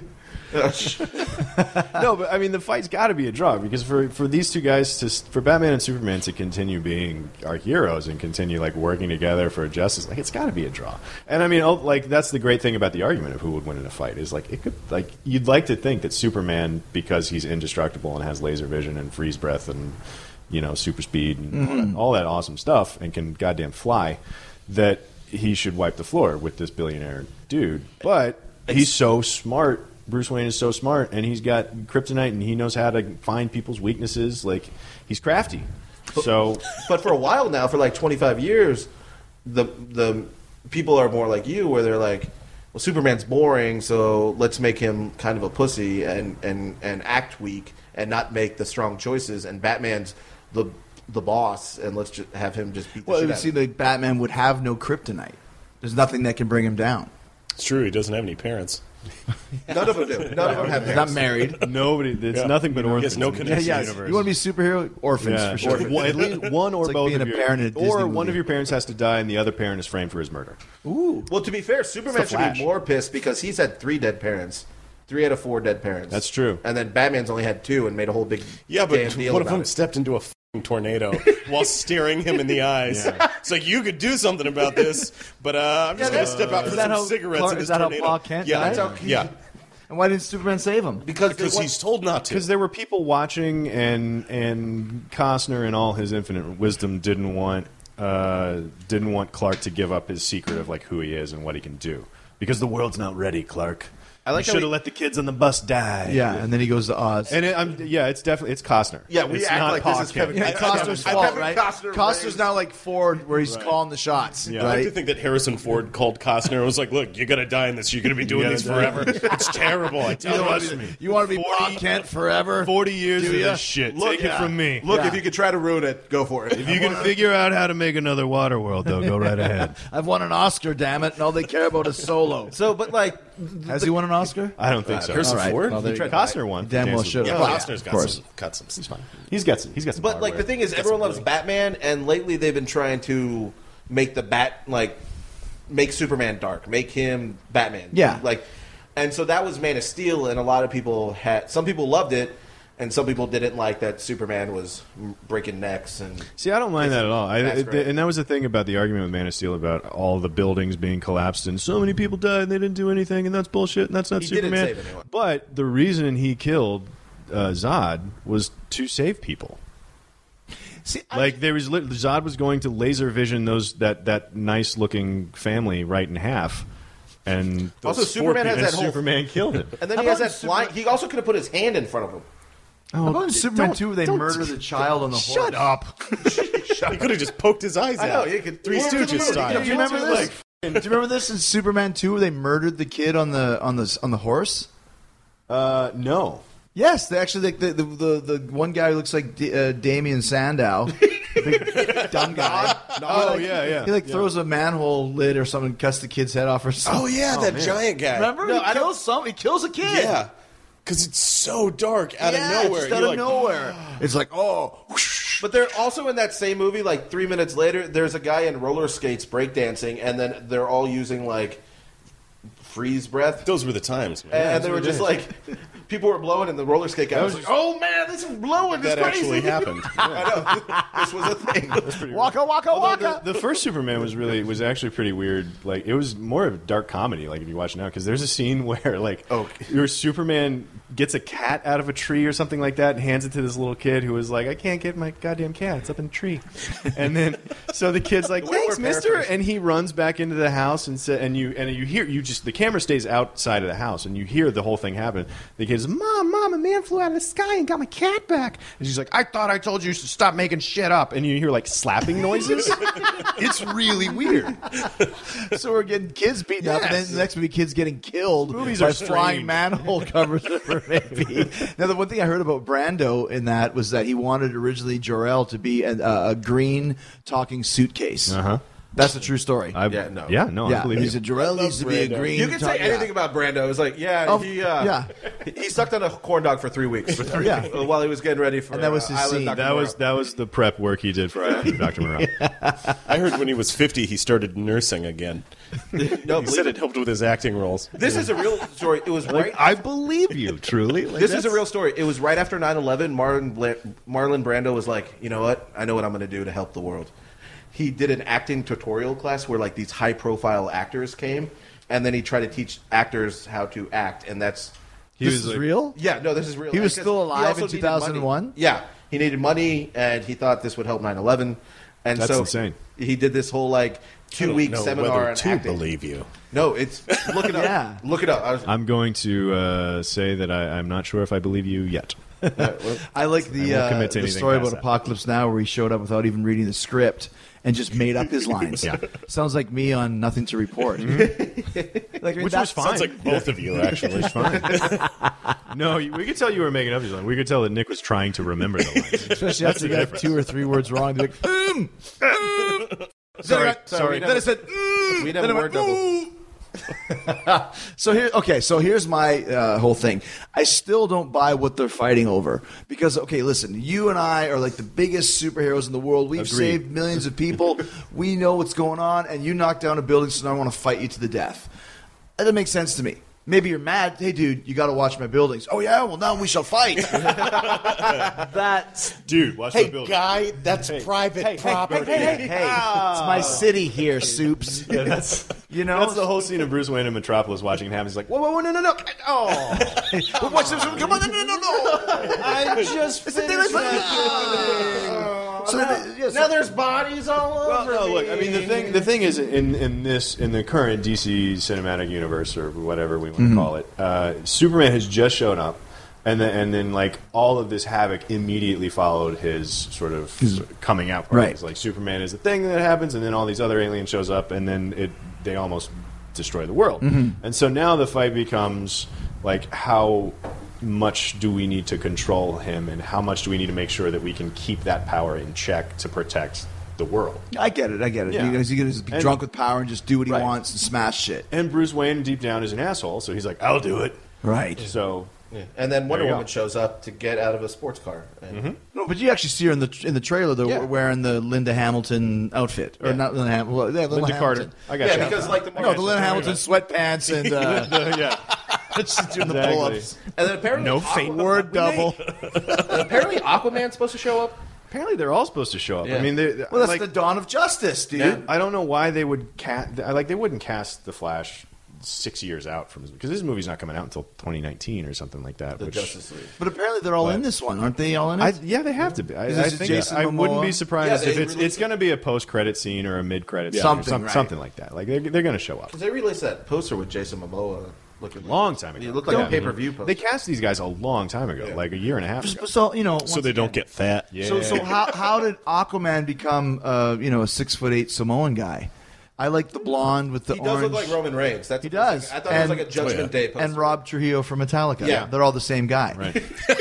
No, but I mean, the fight's got to be a draw because for, for these two guys to for Batman and Superman to continue being our heroes and continue like working together for justice, like it's got to be a draw. And I mean, oh, like that's the great thing about the argument of who would win in a fight is like it could like you'd like to think that Superman, because he's indestructible and has laser vision and freeze breath and you know super speed and all, that, all that awesome stuff and can goddamn fly, that he should wipe the floor with this billionaire dude. But he's so smart. Bruce Wayne is so smart, and he's got kryptonite, and he knows how to find people's weaknesses. Like, he's crafty. So, But for a while now, for like twenty-five years, the the people are more like you, where they're like, well, Superman's boring, so let's make him kind of a pussy and, and, and act weak and not make the strong choices. And Batman's the the boss, and let's just have him just beat the Well, it shit would out seem of him. like Batman would have no kryptonite. There's nothing that can bring him down. It's true. He doesn't have any parents. None of them do. None of them have He's parents. not married. nobody, it's Yeah. nothing but He orphans. has no in connection this Yeah, to yes. the universe. You want to be superhero? Orphans, Yeah, for sure. Well, at least one or It's like both being of a your, parent in a Disney or one movie. of your parents has to die, and the other parent is framed for his murder. Ooh. Well, to be fair, Superman It's the should Flash. be more pissed because he's had three dead parents. Three out of four dead parents. That's true. And then Batman's only had two and made a whole big Yeah, but damn deal what if about him it. stepped into a f***ing tornado while staring him in the eyes? It's like, you could do something about this, but uh, I'm just going to step out for Is that some how cigarettes Clark- in this is that how tornado. Clark Kent yeah, died? that's how- yeah, And why didn't Superman save him? Because, they because want- he's told not to. Because there were people watching, and and Costner, in all his infinite wisdom, didn't want uh, didn't want Clark to give up his secret of like who he is and what he can do. Because the world's not ready, Clark. I like you how should he- have let the kids on the bus die. Yeah, and then he goes to Oz. And it, I'm, yeah, it's definitely it's Costner. Yeah, we it's act not like Pa this is Kent. Kevin yeah, I- Costner's I- I- fault, Kevin right? Costner Costner's raised- now like Ford, where he's calling the shots, Yeah. I like right? to think that Harrison Ford called Costner and was like, "Look, you're gonna die in this. You're gonna be doing You this gotta forever. It's terrible. I You tell don't you." want to be, you want to be Bob Kent forever? Forty years Do of ya? this shit. Look, Take yeah. it from me. Look, Yeah. if you could try to ruin it, go for it. If you can figure out how to make another water world, though, go right ahead. I've won an Oscar, damn it, and all they care about is Solo. So, but like, Has he won an Oscar? I don't think so. Harrison All right. Ford? Well, there you go. Costner won. Damn well Dances should with Yeah, have. Wolves. Costner's of got course. some, got some. He's fine. He's got some. He's got some. but like the hardware. thing is, Got everyone some loves bling. Batman, and lately they've been trying to make the Bat like make Superman dark, make him Batman. Yeah. like, and so that was Man of Steel, and a lot of people had some people loved it, and some people didn't like that Superman was breaking necks and. See, I don't mind that at all. I, That's it- great. and that was the thing about the argument with Man of Steel about all the buildings being collapsed and so many people died and they didn't do anything and that's bullshit and that's not He didn't Superman. save anyone. But the reason he killed uh, Zod was to save people. See, Like there was lit- Zod was going to laser vision those that that nice looking family right in half. And Also, those four Superman has people- that and whole- Superman killed him. And then How he has about that flying. He also could have put his hand in front of him. How about in Superman don't- two, where they don't- murder the child on the horse? Shut up. He could have just poked his eyes I know, out. you could- Three Or to the Stooges moon. style. Do you remember this? Do you remember this in Superman two, where they murdered the kid on the on the on the horse? Uh, no. Yes, they actually like the the, the the one guy who looks like D- uh, Damien Sandow, big dumb guy. Oh, yeah, yeah. He like throws a manhole lid or something, cuts the kid's head off or something. Oh yeah, that giant guy. Remember? No, he I don't- kills some. He kills a kid. Yeah, because it's so dark out Yeah, of nowhere. just You're out of like, nowhere. It's like, oh, whoosh. But they're also in that same movie, like three minutes later, there's a guy in roller skates breakdancing, and then they're all using like freeze breath. Those were the times, man. And they were just like, people were blowing, and the roller skate guy was, was like, "Oh man, this is blowing! This that is crazy!" actually happened. I know this was a thing. waka waka Although waka. the, the first Superman was really was actually pretty weird. Like it was more of a dark comedy. Like if you watch it now, because there's a scene where like Oh. your Superman gets a cat out of a tree or something like that and hands it to this little kid who was like, I can't get my goddamn cat. It's up in a tree. And then so the kid's like, The way thanks, we're Mister. paraphrasing. And he runs back into the house and sa- and you and you hear you just the camera stays outside of the house and you hear the whole thing happen. The kid's, Mom, Mom, a man flew out of the sky and got my cat back. And she's like, I thought I told you to stop making shit up. And you hear like slapping noises. It's really weird. So we're getting kids beaten up, and then Yes. the next movie, kids getting killed Movies by are flying strange. manhole covers. Maybe. Now, the one thing I heard about Brando in that was that he wanted originally Jor-El to be a, a green talking suitcase. Uh-huh. That's the true story. I, Yeah, no. Yeah, no, yeah, I believe he you. said Jor-El needs to be a Brando. green. You can say talk- anything yeah. about Brando. It's like, yeah, Oh, he, uh, yeah. he sucked on a corn dog for three weeks. Yeah. while he was getting ready for. And that was his uh, Island scene. Doctor That was Moreau. that was the prep work he did for Doctor Moreau. I heard when he was fifty, he started nursing again. No, He believe said it. it helped with his acting roles. This is a real story. It was right. I believe you, truly. Like, This is a that's- real story. It was right after nine eleven. Marlon, Bla- Marlon Brando was like, you know what? I know what I'm going to do to help the world. He did an acting tutorial class where like these high profile actors came, and then he tried to teach actors how to act, and that's He This was is like- real? yeah, no, this is real. He was Because still alive also in needed two thousand one? money. Yeah, he needed money, and he thought this would help nine eleven, and That's so insane. he did this whole like I two don't week know seminar whether on to acting. believe you. No, it's look it up. Yeah. Look it up. I was, I'm going to uh, say that I, I'm not sure if I believe you yet. I like I the, won't uh, commit to the anything story past about that. Apocalypse Now where he showed up without even reading the script and just made up his lines. Yeah. Sounds like me on Nothing to Report. like, I mean, Which that was fine. Sounds like both of you, actually. It's fine. No, you- we could tell you were making up these lines. We could tell that Nick was trying to remember the lines. Especially after you got two or three words wrong. They're like, mm, mm. Sorry, then I, got- sorry, we Then never- I said, mm, we then never I word went, double. "Ooh." So here, okay. So here's my uh, whole thing. I still don't buy what they're fighting over because, okay, listen, you and I are like the biggest superheroes in the world. We've Agreed. saved millions of people. We know what's going on, and you knocked down a building, so now I want to fight you to the death. That doesn't make sense to me. Maybe you're mad. Hey, dude, you got to watch my buildings. Oh yeah, well now we shall fight. That's Dude, watch Hey, the building. guy, that's private property. hey, hey, it's my city here, Soups. Yeah, that's, You know, that's the whole scene of Bruce Wayne in Metropolis watching it happen. He's like, whoa, whoa, whoa, no, no, no. Oh. Watch this. Come on, no, no, no, no. I just It's a thing like- So the- yeah, so- Now there's bodies all Well, over. no, me. look. I mean, the thing, the thing is, in, in this, in the current D C cinematic universe or whatever we want to call it, uh, Superman has just shown up, and then, and then like all of this havoc immediately followed his sort of coming out party. Right. It's like Superman is the thing that happens, and then all these other aliens shows up, and then it they almost destroy the world. And so now the fight becomes like how much do we need to control him, and how much do we need to make sure that we can keep that power in check to protect the world. I get it. I get it. Yeah. He's going to just be And- drunk with power and just do what he Right. wants and smash shit. And Bruce Wayne, deep down, is an asshole, so he's like, "I'll do it." Right. So Yeah. And then Wonder There you Woman go. shows up to get out of a sports car. And No, but you actually see her in the in the trailer though, Yeah. wearing the Linda Hamilton outfit, or Yeah. not Linda Hamilton. Well, yeah, Linda, Linda Carter, Hamilton. I got yeah, you. because like the No, the Linda Hamilton sweatpants and uh, yeah, she's doing the Exactly. pull-ups. and then apparently No Aqua- fate. Word double. apparently Aquaman's supposed to show up. apparently they're all supposed to show up. Yeah. I mean, they, Well, that's like, the dawn of justice, dude. Yeah. I don't know why they would cast like they wouldn't cast the Flash six years out from his because this movie's not coming out until twenty nineteen or something like that. The which, Justice League. But apparently they're all But- in this one, aren't they? All in it. I, yeah, they have to be. I, Is I this think Jason I wouldn't Momoa? be surprised Yeah, if they it's released- it's going to be a post credit scene or a mid credit scene, Something, or some, right. something like that. Like they're, they're going to show up. Because they released that poster with Jason Momoa looking Long time ago. It looked like Yeah. a pay per view poster. They cast these guys a long time ago, like a year and a half ago. so you know, So once they don't again- get fat. Yeah. So, so how how did Aquaman become uh, you know a six foot eight Samoan guy? I like the blonde with the he does orange. look like Roman Reigns. That's He the first does. thing. I thought And- it was like a Judgment Oh, yeah. Day poster. and Rob Trujillo from Metallica. Yeah. They're all the same guy. Right.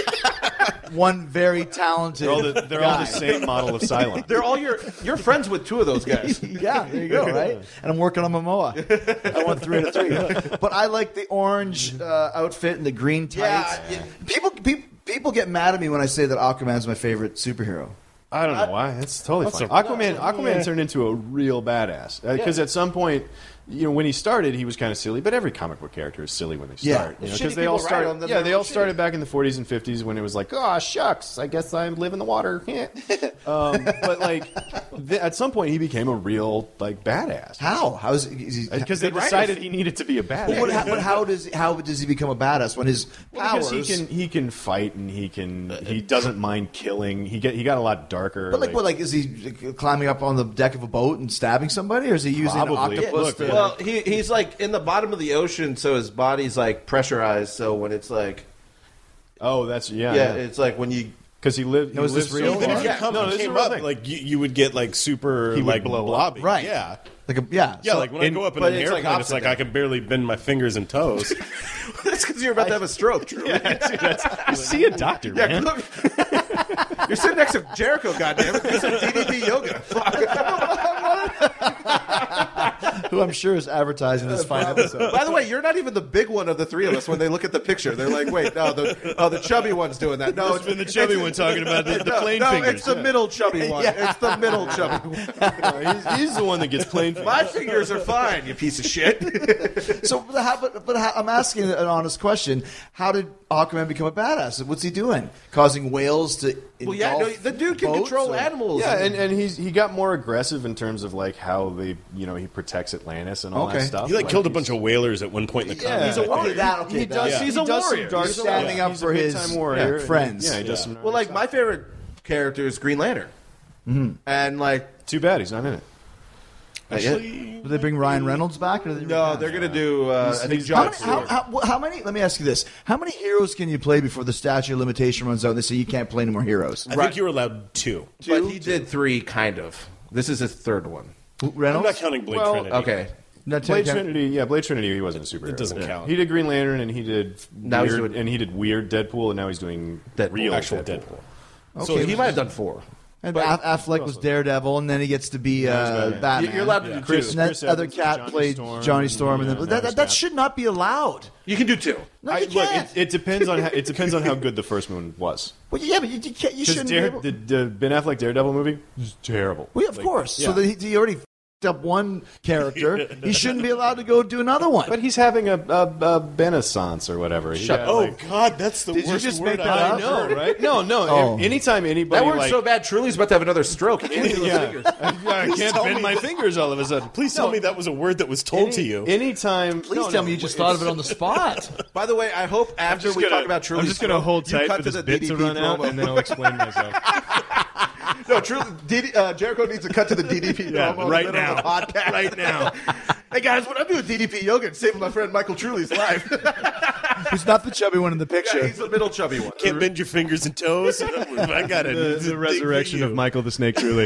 One very talented. They're all the, they're all guy. the same model of Cylon. They're all your. You're friends with two of those guys. Yeah, there you go, right? And I'm working on Momoa. I went three out of three. But I like the orange uh, outfit and the green tights. Yeah. People, people, people get mad at me when I say that Aquaman's my favorite superhero. I don't know why. That's totally That's fine. a- Aquaman, Aquaman turned into a real badass because at some point, you know, when he started, he was kind of silly. But every comic book charter is silly when they Yeah. start. You know, Shitty because they all people write started. on them, Yeah, they're they all shitty. started back in the forties and fifties when it was like, oh shucks, I guess I live in the water. um, but like, th- at some point, he became a real like badass How? How is, is he? because they Good writers. decided he needed to be a badass. But, what, how, but how does how does he become a badass when his powers? Because he can he can fight and he can he doesn't mind killing. He get he got a lot darker. But like, what? Like, is he climbing up on the deck of a boat and stabbing somebody, or is he using Probably. an octopus? Look, to, yeah. Well, he he's like in the bottom of the ocean, so his body's like pressurized. So when it's like, Oh, that's yeah. Yeah, it's like when you. Because he lived. No, is this real? Even if you Yeah. come No, and this is came a real up, thing. like you, you would get like super He would like blow up. blobby. Right. Yeah. Like a, yeah. Yeah, So- like when in- I go up in but an it's like airplane, it's like opposite I can barely bend my fingers and toes. That's because you're about to have a stroke. True. You see a doctor, Yeah, man. look. You're sitting next to Jericho, goddammit. Do some D D P yoga. Fuck. who I'm sure is advertising this fine episode. By the way, you're not even the big one of the three of us when they look at the picture. They're like, wait, no, the, oh, the chubby one's doing that. No, it's been the chubby one talking about the, the no, plain no, fingers. it's the yeah. middle chubby one. It's the middle chubby one. No, he's, he's the one that gets plain fingers. My fingers are fine, you piece of shit. So, but, how, but, but how, I'm asking an honest question. How did Aquaman become a badass? What's he doing? Causing whales to Well, yeah, no, the dude can boats, control or- animals. Yeah, and, and he's he got more aggressive in terms of like how they you know he protects Atlantis and all Okay. that stuff. He like killed a he's- bunch of whalers at one point in the Yeah. comics. He's a I think. Okay, that, okay, He that- does. Yeah. He He's a does warrior. Some dark He's stuff. standing up He's for a his big-time warrior. yeah, friends. Yeah, he does Yeah. some. Well, like, my favorite character is Green Lantern. Mm-hmm. And, like, Too bad he's not in it. Actually, Did they bring Ryan Reynolds back? Or did they no, they're going to do, uh, I think, How John many, how, how, wh- how many? Let me ask you this: how many heroes can you play before the statute of limitation runs out? and They say you can't play any more heroes. I think you were allowed two. But he did three, kind of. This is his third one. I'm Reynolds. not counting Blade Well, Trinity. Okay. No, Blade can't- Trinity, yeah, Blade Trinity. He wasn't a superhero. It doesn't Yeah. count. He did Green Lantern, and he did Now he's weird, doing- and he did weird Deadpool, and now he's doing Deadpool. real Actual Deadpool. Deadpool. So he might have done four. And Aff- Affleck was Daredevil, and then he gets to be uh, Batman. Batman. You're allowed to do Chris- And that Chris other Evans, cat Johnny played Storm, Johnny Storm, and yeah, then, now that, that, he's that got- should not be allowed. You can do two. No, I, you look, can't. it, it depends on how, it depends on how good the first one was. well, yeah, but you, you can't. You Because shouldn't. Dare, be able- the, the Ben Affleck Daredevil movie was terrible. well, yeah, of Like, course. yeah. So that he, he already f***ed up one character. He shouldn't be allowed to go do another one. But he's having a, a, a Benaissance or whatever. He got, Oh like- God, that's the Did you worst just word make that I've up? ever I know, heard. right? No, no. Oh. Anytime anybody That word's like, so bad, Truly's about to have another stroke. He can't do those yeah, fingers. I, I can't tell bend me my that- fingers all of a sudden. Please tell me that was a word that was told Any- to you. Anytime. Please no, tell no, me you just it's- thought of it on the spot. By the way, I hope after just we gonna- talk about Truly's I'm just going to stroke, hold you tight cut for to this the bit D D to P run out, promo. and then I'll explain myself. No, truly, D D, uh, Jericho needs to cut to the D D P Yeah, promo right in the middle of the podcast. Right now. Hey guys, what I'm doing D D P yoga and saving my friend Michael Truly's life. Who's not the chubby one in the Yeah, picture? he's the middle chubby one. Can't bend your fingers and toes. I got it. The, the resurrection of Michael the Snake Truly.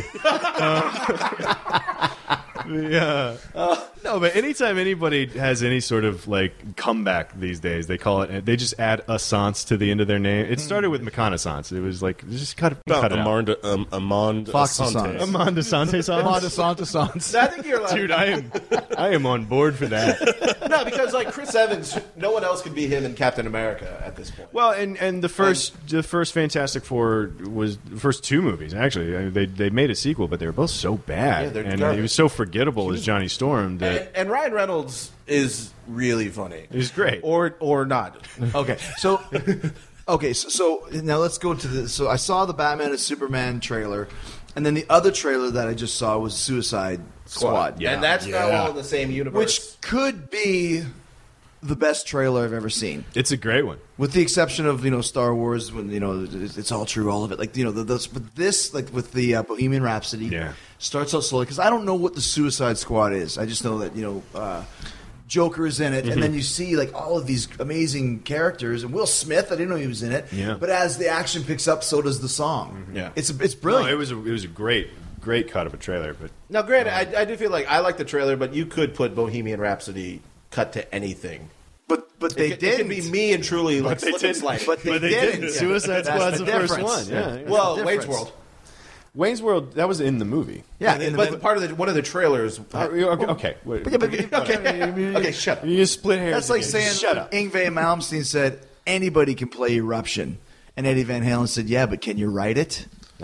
Uh, yeah. Uh, no, but anytime anybody has any sort of like comeback these days, they call it. They just add a sans to the end of their name. It started with McConaissance. It was like just cut, cut it out. Amand, um, Amand Fox Asante. Asante. Amanda Sante Amanda sans. Santa Sans. I think you're allowed. Dude, I am, I am on board for that. No, because like Chris Evans, no one else could be him in Captain America at this point. Well, and, and the first the first Fantastic Four was the first two movies actually. I mean, they they made a sequel, but they were both so bad, Yeah, they're and garbage. he was so forgettable as Johnny Storm that And, and Ryan Reynolds is really funny. he's great. Or or not. Okay, so okay, so, so now let's go to the. So I saw the Batman and Superman trailer, and then the other trailer that I just saw was Suicide Squad, And that's not Yeah. all in the same universe. which could be the best trailer I've ever seen. It's a great one. With the exception of you know Star Wars, when you know it's it's all true, all of it. Like you know, the, the, but this like with the uh, Bohemian Rhapsody, Yeah. starts out slowly because I don't know what the Suicide Squad is. I just know that you know uh, Joker is in it, and then you see like all of these amazing characters, and Will Smith. I didn't know he was in it. Yeah. But as the action picks up, so does the song. Yeah. it's it's No, brilliant. it was a, it was a great great cut of a trailer, but now, granted, I, I do feel like I like the trailer, but you could put Bohemian Rhapsody cut to anything. but but they it could, it didn't. could be me and Truly like they slip and didn't. slide. But they, But they didn't. didn't. Suicide That's Squad's the first difference. one, yeah. That's well, the Wayne's difference. World. Wayne's World that was in the movie. Yeah, And- in the- but the part of the one of the trailers. Uh, okay, okay. Wait. But yeah, but- okay. Okay, shut up. You just split hairs. That's like again. saying Shut up. Yngwie Malmsteen said anybody can play Eruption, and Eddie Van Halen said, "Yeah, but can you write it?"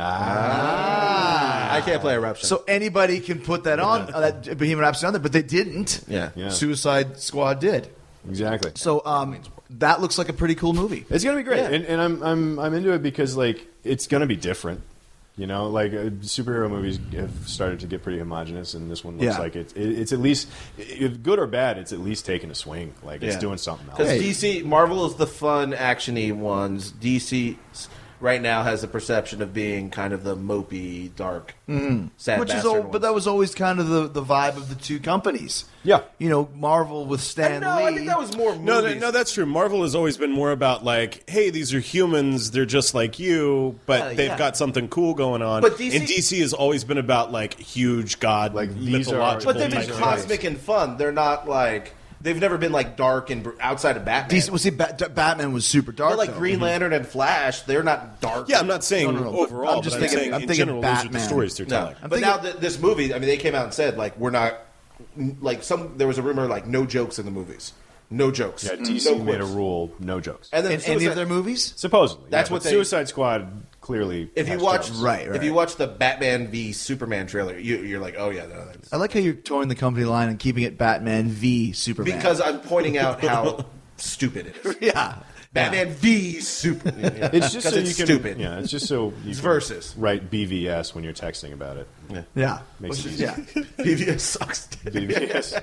I can't play Eruption. So anybody can put that on uh, that Bohemian Rhapsody on there, but they didn't. yeah. Yeah. Suicide Squad did. Exactly. So um, that looks like a pretty cool movie. It's gonna be great, Yeah. and, and I'm I'm I'm into it because like it's gonna be different. You know, like uh, superhero movies have started to get pretty homogenous, and this one looks Yeah. like it's it, it's at least, if good or bad, it's at least taking a swing. Like it's Yeah. doing something else. Because D C, Marvel is the fun, actiony ones. D C, right now has the perception of being kind of the mopey, dark, mm. sad Which is bastard al- ones. but that was always kind of the, the vibe of the two companies. Yeah. You know, Marvel with Stan no, Lee. I think that was more No, movies. no, no, that's true. Marvel has always been more about like, hey, these are humans; they're just like you, but Uh, they've yeah. got something cool going on. But D C and D C has always been about like huge god, Like, like these are- mythological. But they've been type cosmic and fun. They're not like they've never been like dark and br- outside of Batman. D C, well, see, Bat- D- Batman was super dark. But like though. Green Lantern and Flash, they're not dark. Yeah, I'm not saying No, no, no, but overall, I'm just but thinking- I'm saying I'm in thinking general, those are the Batman. stories they're No, telling. but thinking- now th- this movie, I mean, they came out and said like we're not like some. There was a rumor like no jokes in the movies, no jokes. Yeah, D C no made a quips. rule, no jokes. And then In any Suicide- of their movies? Supposedly, That's yeah, what but they- Suicide Squad clearly. If you has watch, jokes. Right, right. if you watch the Batman v Superman trailer, you, you're like, oh yeah, no, that's I like how you're towing the company line and keeping it Batman v Superman. because I'm pointing out how stupid it is. yeah. Batman v Super. Yeah. It's just 'Cause so it's you can. stupid. Yeah, it's just so you It's can versus. write B V S when you're texting about it. Yeah. Makes it Which is- easy. yeah. B V S sucks. B V S.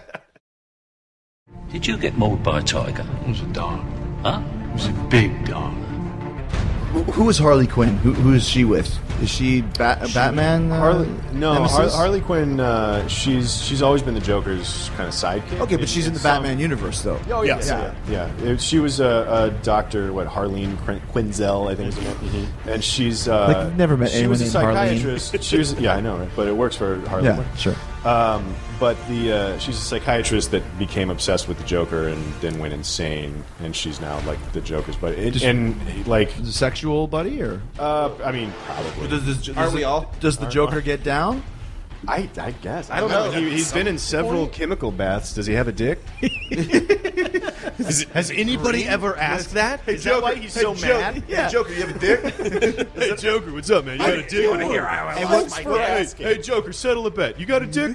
Did you get mauled by a tiger? It was a dog. Huh? It was a big dog. Who who is Harley Quinn? Who, who is she with? Is she Bat- Batman? Uh, Harley, no, Har- nemesis? Harley Quinn. Uh, she's she's always been the Joker's kind of sidekick. Okay, but she's in the some- Batman universe, though. Oh Yes. yeah, yeah. yeah. It- she was a, a doctor, what Harleen Quin- Quinzel, I think is her name, and she's uh, Like, you've never met she anyone was a named Harleen. psychiatrist. She was, yeah, I know, right? But it works for Harley. Yeah, Quinn. sure. Um, but the uh, she's a psychiatrist that became obsessed with the Joker and then went insane, and she's now like the Joker's buddy. It, and like, Is it sexual, buddy, or uh, I mean, probably. does, does, does Aren't we the- all? Does the Joker get down? I, I guess. I don't know. He, he's been in several chemical baths. Does he have a dick? Is it- Has anybody ever asked that? Is that why he's so Hey, Joker, mad? Hey, Joker, you have a dick? Hey, Joker, what's up, man? You got a dick? wanna hear how I Hey, lost what's my for- gas hey, hey, Joker, settle a bet. You got a dick?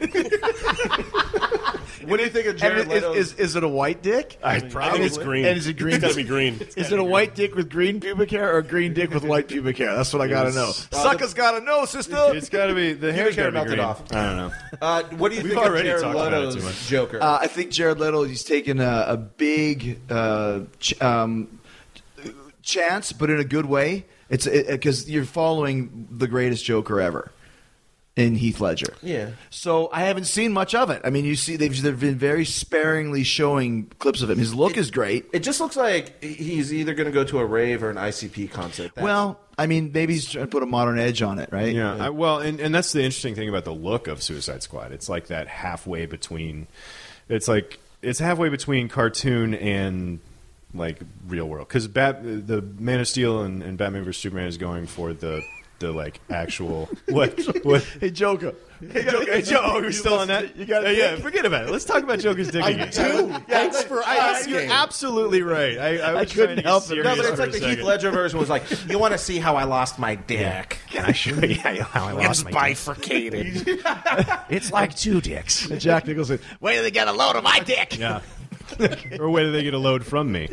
What do you think of And Jared is, Leto? is, is it a white dick? I I think it's green. And is it green? It's got to be green. Is it a white dick with green pubic hair or a green dick with white pubic hair? That's what I gotta know. It's- Sucker's gotta know, sister. It's got to be the hair's hair got to be melted green. off. I don't know. Uh, what do you We've think of already Jared talked about it too Leto's much. Joker? Uh, I think Jared Leto, he's taken a, a big uh, ch- um, chance, but in a good way. It's because you're following the greatest Joker ever in Heath Ledger. Yeah. So I haven't seen much of it. I mean, you see, they've, they've been very sparingly showing clips of him. His look is great. It just looks like he's either going to go to a rave or an I C P concert. That's- Well, I mean, maybe he's trying to put a modern edge on it, right? Yeah, I, well, and, and that's the interesting thing about the look of Suicide Squad. It's like that halfway between. It's like it's halfway between cartoon and like real world. Because Bat, the Man of Steel and, and Batman versus Superman is going for the the like actual what what. Hey, Joker. Hey, Joker, hey, Joe, are we still on that? You got a Uh, yeah, dick? forget about it. Let's talk about Joker's dick again. do. Thanks for I, asking. you're absolutely right. I, I, was couldn't trying to get help it. serious No, but it's for like a the second. Heath Ledger version was like, you want to see how I lost my dick. Can I show you how I lost my dick? Bifurcated. It's like two dicks. And Jack Nicholson. Where do they get a load of my dick? Yeah. Or where do they get a load from me?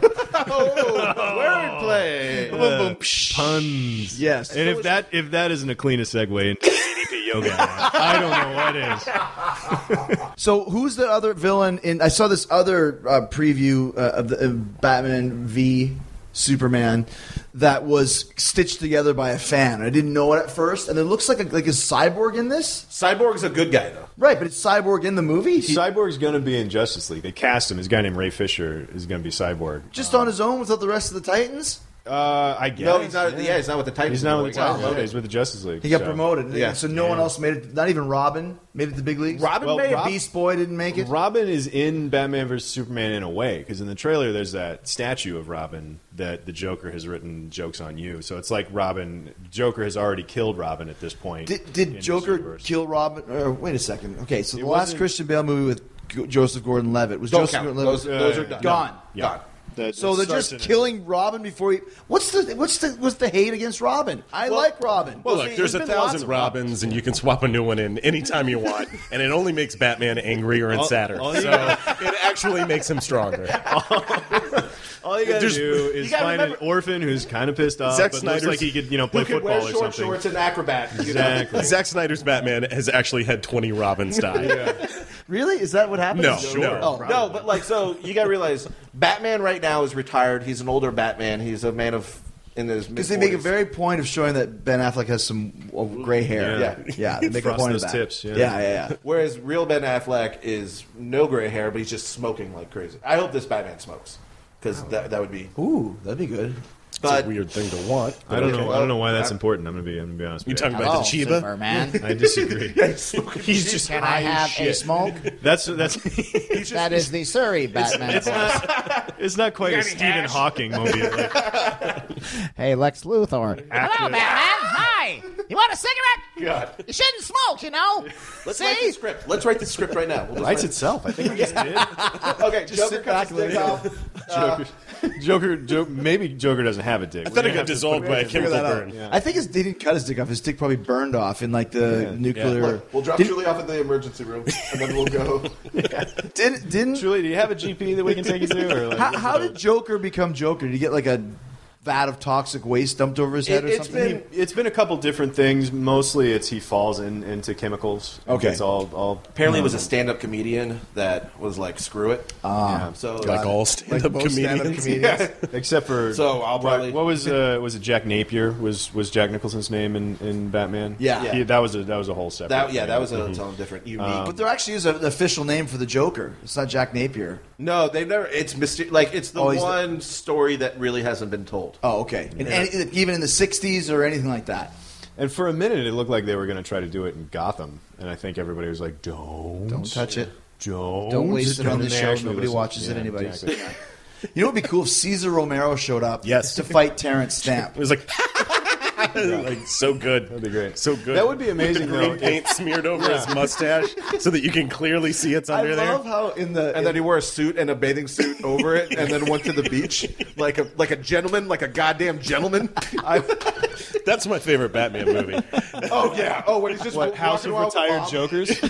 Wordplay. Boom, boom, psh. Puns. Yes. And if that if that isn't a cleanest segue into C D P yoga, I don't know what is. So who's the other villain in? I saw this other uh, preview uh, of the uh, Batman v Superman that was stitched together by a fan. I didn't know it at first, and it looks like a, like a Cyborg in this, Cyborg's a good guy, though. right? But it's Cyborg in the movie. He- Cyborg's going to be in Justice League. They cast him. This guy named Ray Fisher is going to be Cyborg. just on his own without the rest of the Titans. Uh, I guess. No, he's not. Yeah, he's not with the Titans. He's not with the anymore. Titans. Okay, he's with the Justice League. He got so. promoted, Yeah. so no one else made it. Not even Robin made it to the big leagues. Robin Well, made Rob- it. Beast Boy didn't make it. Robin is in Batman versus Superman in a way, because in the trailer there's that statue of Robin that the Joker has written jokes on you. So it's like Robin, Joker has already killed Robin at this point. Did, in did this Joker universe. kill Robin? Or, wait a second. Okay, so the It last wasn't- Christian Bale movie with G- Joseph Gordon-Levitt was Don't Joseph count. Gordon-Levitt. Those, those are done. Gone. Yeah. Gone. That- So that they're starts just in- killing Robin before he. What's the what's the what's the hate against Robin? I like Robin. Well, see, look, there's a been lots thousand of Robins, and you can swap a new one in anytime you want, and it only makes Batman angrier and All- sadder. all you so it actually makes him stronger. All you gotta There's- do is gotta find remember- an orphan who's kind of pissed off, Zack but Snyder's- looks like he could, you know, play Who can football wear or short something. shorts and acrobat? You know? Exactly. Zack Snyder's Batman has actually had twenty Robins die. Really? Is that what happened? No, Sure. no. Oh, No, but like, so you got to realize, Batman right now is retired. He's an older Batman. He's a man of in his Because they make a very point of showing that Ben Affleck has some uh, gray hair. Yeah. yeah, yeah they make Frost a point of those that. tips, yeah. yeah, yeah. yeah. Whereas real Ben Affleck is no gray hair, but he's just smoking like crazy. I hope this Batman smokes because that that would be. Ooh, that'd be good. But It's a weird thing to want. I don't Okay. know. I don't know why that's Uh, important. I'm gonna be. I'm gonna be honest. You with talking you. about Hello, the Chiba? Superman. I disagree. He's just Can high I have as a shit. smoke? That's that's. That is the Surrey Batman. It's not. It's not quite a Stephen Hawking movie. Like, Hey, Lex Luthor. Hello, Batman. Hi. You want a cigarette? God, You shouldn't smoke, you know. let's See? write the script. Let's write the script right now. We'll just writes write- itself. I think we just did. Okay, Joker sit back cuts and his dick let it off. Joker, Joker, Joker. Maybe Joker doesn't have a dick. I thought it got dissolved by a Figure chemical that out. burn. Yeah. I think his, he didn't cut his dick off. His dick probably burned off in like the Yeah. nuclear. Look, we'll drop Didn't- Julie off at the emergency room, and then we'll go. Didn't didn't Julie, do you have a G P that we can take you to? Or like, how, how did Joker become Joker? Did he get like a vat of toxic waste dumped over his head It- or it's something? been- It's been a couple different things. Mostly, it's he falls in, into chemicals. Okay. It's all all. Apparently, it was a stand-up comedian that was like, "Screw it." Ah. So Like all stand-up Like most stand-up comedians. comedians. Except for So, I'll what- probably- what, was uh, was it Jack Napier was was Jack Nicholson's name in, in Batman? Yeah. Yeah. He- that was a that was a whole separate. that yeah, thing. that was a its own different, unique. But there actually is an official name for the Joker. It's not Jack Napier. no, they've never. It's myster- like it's the Oh, he's the- one story that really hasn't been told. Oh, okay. And, and even in the sixties or anything like that. And for a minute, it looked like they were going to try to do it in Gotham, and I think everybody was like, "Don't, Don't touch it. don't, Don't waste it on And this they show. actually Nobody listened. watches it Yeah, anybody. exactly. You know what would be cool if Cesar Romero showed up Yes. to fight Terrence Stamp? It was like, like so good. That'd be great. So good. That would be amazing, Green though. paint smeared over his mustache so that you can clearly see it's I under love there. how in the And then he wore a suit and a bathing suit over it, and then went to the beach like a like a gentleman, like a goddamn gentleman. I, That's my favorite Batman movie. oh yeah. Oh, when he's just What, House of walking around with Retired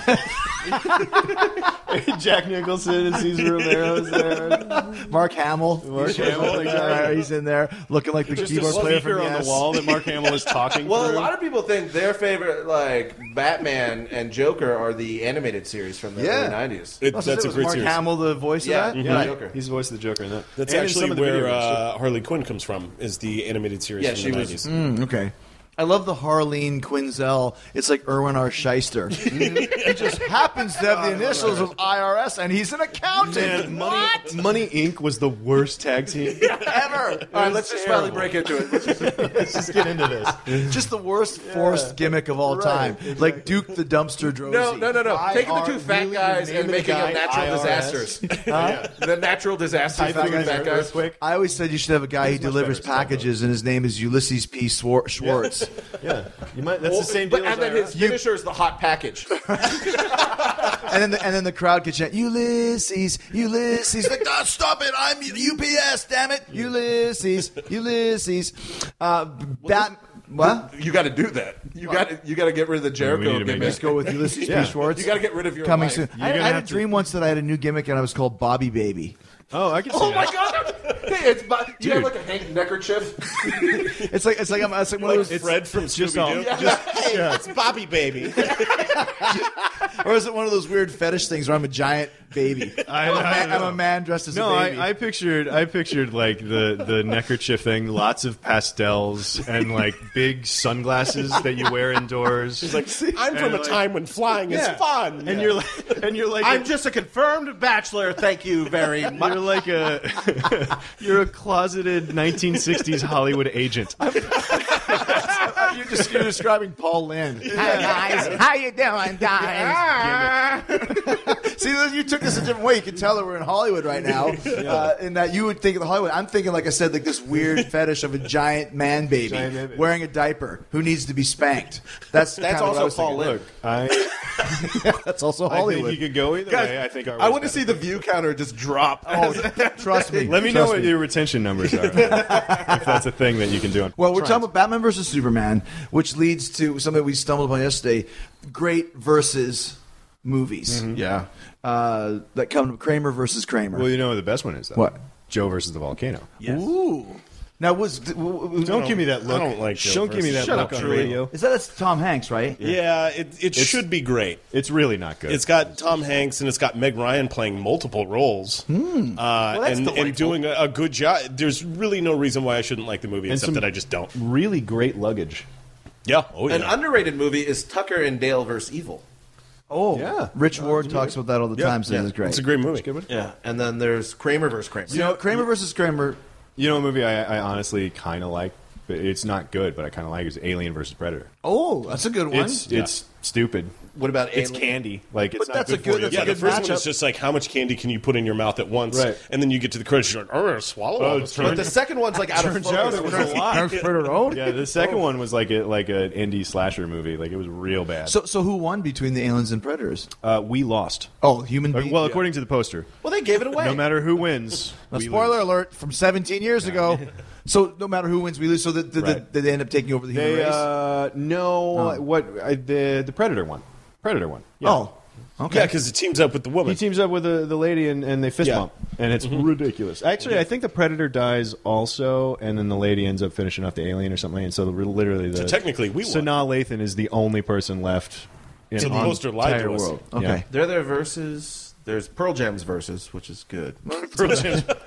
Bob. Jokers? Jack Nicholson and Cesar Romero's there. Mark Hamill. Mark He's- Hamill, exactly. He's in there looking like the Just a keyboard player speaker from on Yes. the wall that Mark Hamill is talking Well, a through. lot of people think their favorite, like Batman and Joker, are the animated series from the Yeah. early nineties. It, Oh, so that's it a was great Mark series. Hamill, the voice Yeah, of that? yeah, Right. Joker. He's the voice of the Joker in that. That's And in actually some of the where video games, too. uh, Harley Quinn comes from, is the animated series Yeah, from she the was- nineties. Mm, okay. I love the Harleen Quinzel. It's like Erwin R. Shyster. He just happens to have the initials of I R S, and he's an accountant. Man, Money, Money Incorporated was the worst tag team Ever. All right, let's just finally break into it. Let's just- Let's just get into this. Just the worst forced gimmick of all time. Like Duke the Dumpster Drosy. No, no, no, no. I Taking the R- two fat really guys the name and of the making guy, them natural I R S. disasters. The natural disasters for the fat guys. Quick. I always said you should have a guy who much delivers better stuff, packages, and his name is Ulysses P. Swar- Schwartz. Yeah, you might. That's the same deal. But, and as then I R his S. finisher is the hot package. And then the, and then the crowd could chant Ulysses, Ulysses. Like, oh, stop it! I'm U P S. Damn it, Ulysses, Ulysses. Uh, Bat. What? You got to do that. You got you got to get rid of the we Jericho need to make gimmick. Let's go with Ulysses Yeah. P. Schwartz. You got to get rid of your Coming life. soon. I, gonna I had a have to- dream once that I had a new gimmick, and I was called Bobby Baby. Oh, I can see Oh that. my god! Hey, it's bu- you have like a Hank neckerchief. It's like it's like I'm it's like one of those. It's Fred from just all- Scooby-Doo. Hey, it's Bobby Baby. Or is it one of those weird fetish things where I'm a giant baby? I- I'm, a I man, know. I'm a man dressed as No, a baby. I, I pictured I pictured like the the neckerchief thing, lots of pastels and like big sunglasses that you wear indoors. He's like, I'm from And a like- time when flying Yeah. is fun. And you're like, and you're like, I'm just a confirmed bachelor. Thank you very much. you're like a you're a closeted nineteen sixties Hollywood agent. you're, just, you're describing Paul Lynde. Hi, guys. How you doing, guys? See, you took this a different way. You can tell that we're in Hollywood right now, uh, in that you would think of the Hollywood. I'm thinking, like I said, like this weird fetish of a giant man baby Giant man baby. wearing a diaper who needs to be spanked. That's That's kind of what I also was Paul thinking. Lynde. I, That's also I think Hollywood. you could go either Guys, way. I think our I want to see the view counter just drop. Oh, trust me. Let me know Trust what me. your retention numbers are. if that's a thing that you can do. On Well, we're Try talking it. about Batman versus Superman, which leads to something we stumbled upon yesterday: great versus movies. Yeah. Uh, that come Kramer versus Kramer. Well, you know what the best one is, though. What? Joe versus the volcano. Ooh. Now, was, was Don't give me that look. I don't like Joe Don't give me that versus look Joe. on Shut up, radio. is that that's Tom Hanks, right? Yeah, it it should be great. It's really not good. It's got Tom Hanks and it's got Meg Ryan playing multiple roles, Hmm. uh, that's and, delightful. and doing a, a good job. There's really no reason why I shouldn't like the movie, And except some- that I just don't. really great luggage. Yeah, oh yeah. An underrated movie is Tucker and Dale versus Evil. Oh, Yeah. Rich Ward talks about that all the time, so Yeah. it's great. It's a great movie. Yeah, and then there's Kramer versus Kramer. You know, Kramer versus Kramer. You know, a movie I, I honestly kind of like, but it's not good, but I kind of like is Alien versus Predator. Oh, that's a good one. It's it's stupid. What about It's Alien? candy. Like it's But not that's a good, good- for you. that's Yeah, a the good first one matchup. is just like how much candy can you put in your mouth at once, Right. and then you get to the credits, you're like, oh, I'm gonna swallow all this. But the second one's like out of Turns focus. out it was a lot. Predator. Yeah, the second one was like a, like an indie slasher movie. Like it was real bad. So, so who won between the aliens and predators? uh, we lost. Oh, human Uh, being. Well, according to the poster, Well, they gave it away. no matter who wins, Now, we spoiler lose. alert from seventeen years ago. So no matter who wins, we lose. So did, did, Right. did they end up taking over the human They race? uh, no, Oh. what I, the the Predator won. Predator won. Yeah. Oh, okay. Yeah, because it teams up with the woman. He teams up with the, the lady and, and they fist Yeah. bump, and it's ridiculous. Actually, I think the Predator dies also, and then the lady ends up finishing off the alien or something. And so the, literally, the So technically, we won. Sanaa Lathan is the only person left. In, So the on poster lied entire to us. world. Okay. Yeah. They're their verses. There's Pearl Jam's verses, which is good. That's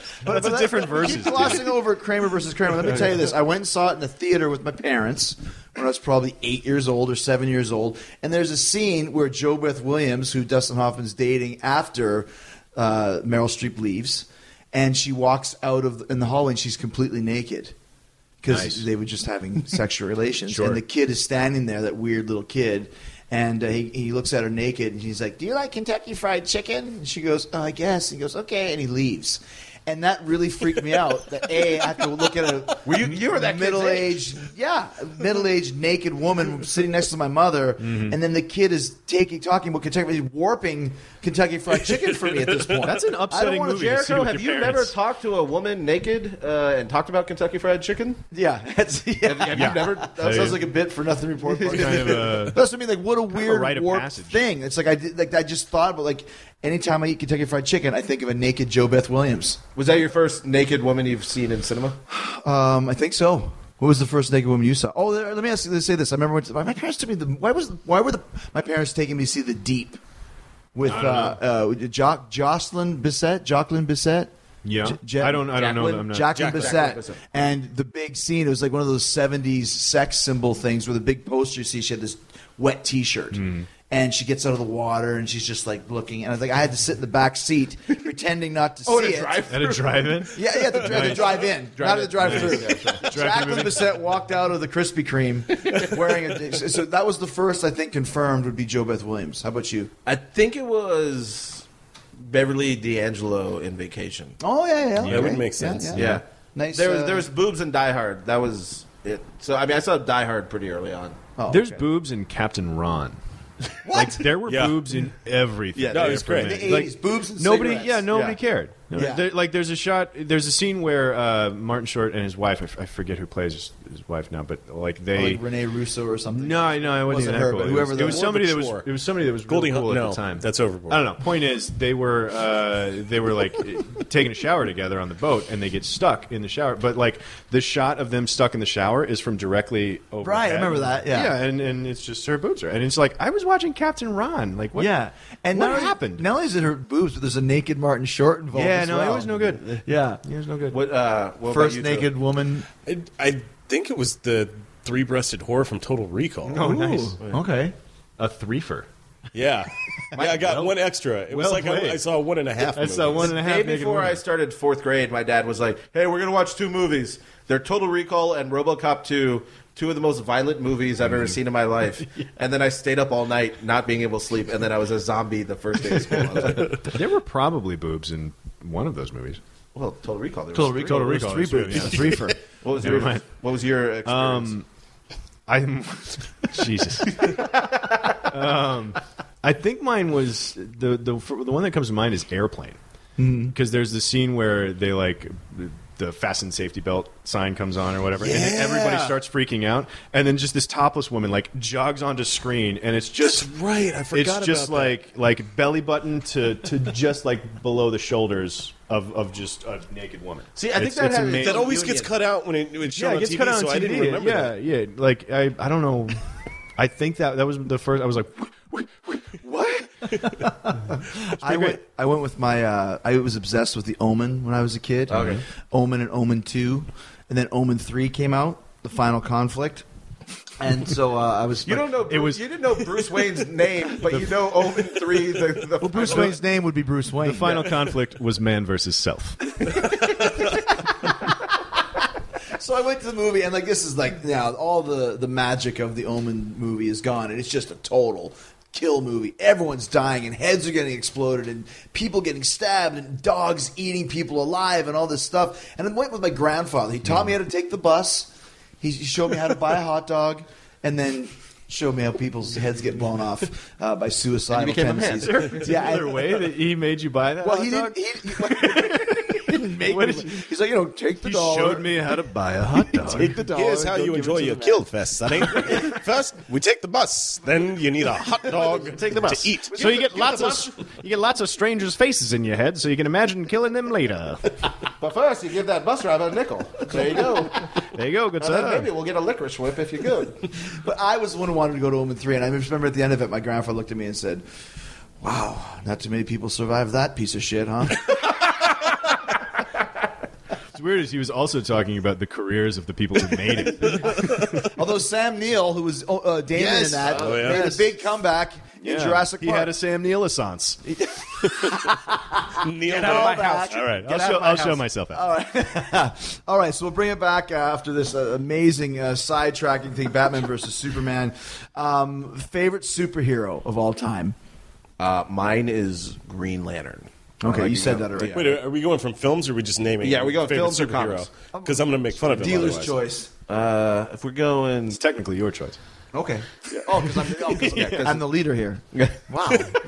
a different versus. Keep glossing over Kramer versus Kramer. Let me tell you this: I went and saw it in the theater with my parents when I was probably eight years old or seven years old. And there's a scene where Jo Beth Williams, who Dustin Hoffman's dating after uh, Meryl Streep leaves, and she walks out of in the hallway and she's completely naked because Nice. they were just having sexual relations. Sure. And the kid is standing there, that weird little kid. And uh, he, he looks at her naked, and he's like, "Do you like Kentucky Fried Chicken?" And she goes, "Oh, I guess." He goes, "Okay," and he leaves. And that really freaked me out. That A, I have to look at a Were you- you were that kid's middle-aged, yeah, middle-aged naked woman sitting next to my mother, Mm-hmm. and then the kid is taking talking about Kentucky, he's warping Kentucky Fried Chicken for me at this point. That's an I don't upsetting wanna- movie. to see Jericho, with have your you parents. never talked to a woman naked uh, and talked about Kentucky Fried Chicken? Yeah, that's, yeah. Have, have you never? That sounds like a bit for nothing report. kind of a- That's what I mean. Like, what a weird rite of warped passage. thing. It's like I did, like I just thought about like anytime I eat Kentucky Fried Chicken, I think of a naked Jo Beth Williams. Was that your first naked woman you've seen in cinema? Um, I think so. What was the first naked woman you saw? Oh, there, let me ask you. Let's say this. I remember when my parents took me. The, why was why were the my parents taking me to see The Deep with uh, uh, jo- Jocelyn Bissett? Jocelyn Bissett. Yeah, J- Ja- I don't. I don't know. Jacqueline? I'm not. Jacqueline Jack- Bissett. Jacqueline Bisset. And the big scene, it was like one of those seventies sex symbol things where the big poster you see, she had this wet T-shirt. Hmm. And she gets out of the water and she's just like looking. And I was like, I had to sit in the back seat pretending not to Oh, see to it. drive At a drive-in. Yeah, yeah, the, the drive in, not the drive through. Jacqueline in. Bisset walked out of the Krispy Kreme wearing a. So that was the first I think confirmed would be Jo Beth Williams. How about you? I think it was Beverly D'Angelo in Vacation. Oh yeah, yeah, That would make sense. Yeah. Nice. There was uh, there was boobs in Die Hard. That was it. So I mean, I saw Die Hard pretty early on. oh, There's okay. boobs in Captain Ron. What? Like there were Yeah. boobs in everything. Yeah, no, there it's for a great. minute. In the eighties, boobs and nobody. cigarettes. Yeah, nobody Yeah. cared. No, Yeah. there- like there's a shot. There's a scene where uh, Martin Short and his wife. I, f- I forget who plays his, his wife now, but like Oh, they. like Renee Russo or something. No, no, it wasn't, Wasn't even her, that but cool. It whoever was, the- it was More somebody that was. mature. It was somebody that was Goldie real cool Hawn- at no, the time. that's overboard. I don't know. Point is, they were uh, they were like taking a shower together on the boat, and they get stuck in the shower. But like the shot of them stuck in the shower is from directly over. Right, I remember that, yeah. yeah, and, and it's just her boobs are, and it's like I was watching Captain Ron. Like what? Yeah, and what not only- happened? Not only is it her boobs, but there's a naked Martin Short involved. yeah, as no, well. it was no good. Yeah, It was no good. What? Uh, what first about you two? naked woman. I, I think it was the three-breasted whore from Total Recall. Oh, nice. Ooh, okay. A threefer. Yeah. yeah, I got one extra. It was well like played. I, I saw one and a half. That's a movies. one and a half. Day naked before woman. I started fourth grade, my dad was like, "Hey, we're gonna watch two movies. They're Total Recall and RoboCop two, two of the most violent movies I've ever seen in my life." And then I stayed up all night, not being able to sleep, and then I was a zombie the first day of school. I was like, There were probably boobs in one of those movies. well, Total Recall. There was Total three. Recall. Total It was Recall, Three that's right, boobs. yeah. It's a threefer. What was Never your mind. What was your experience? Um, I'm Jesus. um, I think mine was the the the one that comes to mind is Airplane, because there's the scene where they like the the fasten safety belt sign comes on or whatever, and then Yeah. everybody starts freaking out, and then just this topless woman like jogs onto screen, and it's just That's right. I forgot it's just about that. like like belly button to to just like below the shoulders of, of just a naked woman. See, I think It's- that it's has- amazing. That always gets cut out when it, it's shown Yeah, it on gets T V, cut out on so T V. I didn't remember yeah, that. yeah. Like I, I don't know. I think that that was the first. I was like, What? I went. I went with my. Uh, I was obsessed with the Omen when I was a kid. Okay. Omen and Omen two, and then Omen three came out, the Final Conflict, and so uh, I was. You don't know. Bruce, It was- you didn't know Bruce Wayne's name, but you know Omen three. The, the Well, Bruce Wayne's name would be Bruce Wayne. the final conflict was man versus self. So I went to the movie, and like this is like now all the the magic of the Omen movie is gone, and it's just a total kill movie. Everyone's dying, and heads are getting exploded, and people getting stabbed, and dogs eating people alive, and all this stuff. And I went with my grandfather. He taught me how to take the bus. He showed me how to buy a hot dog, and then showed me how people's heads get blown off uh, by suicidal became a man. tendencies. Yeah, Either and- way, that he made you buy that. well, hot he dog? didn't. He, he didn't make What me. did you- He's like, you know, take the He dollar. showed me how to buy a hot dog. Take the dollar. Here's how don't you give it enjoy to your the man. kill fest, sonny. First, we take the bus. Then you need a hot dog Take the bus to eat. So you get lots of you get lots of strangers' faces in your head, so you can imagine killing them later. But first, you give that bus driver a nickel. There you go. There you go, good And then sir. maybe we'll get a licorice whip if you're good. But I was the one who wanted to go to Omen three, and I just remember at the end of it, my grandfather looked at me and said, "Wow, not too many people survived that piece of shit, huh?" What's weird is he was also talking about the careers of the people who made it. Although Sam Neill, who was uh, Damon Yes. in that, Oh, yeah. made Yes. a big comeback in Yeah. Jurassic He Park. had a Sam Neill assance. Kneel Get out down. of my house. All right, Get I'll out show, of my I'll show house. myself out. All right. All right, so we'll bring it back uh, after this uh, amazing uh, sidetracking thing, Batman versus Superman. Um, favorite superhero of all time? Uh, mine is Green Lantern. Okay, I like you to said go- that already. yeah. Wait, are we going from films or are we just naming? Yeah, we go favorite films or superhero? comics. Because I'm going to make fun of him. Dealer's otherwise. choice. Uh, if we're going, It's technically your choice. Okay. Oh, because I'm, oh, 'cause Yeah, 'cause- I'm the leader here. Wow.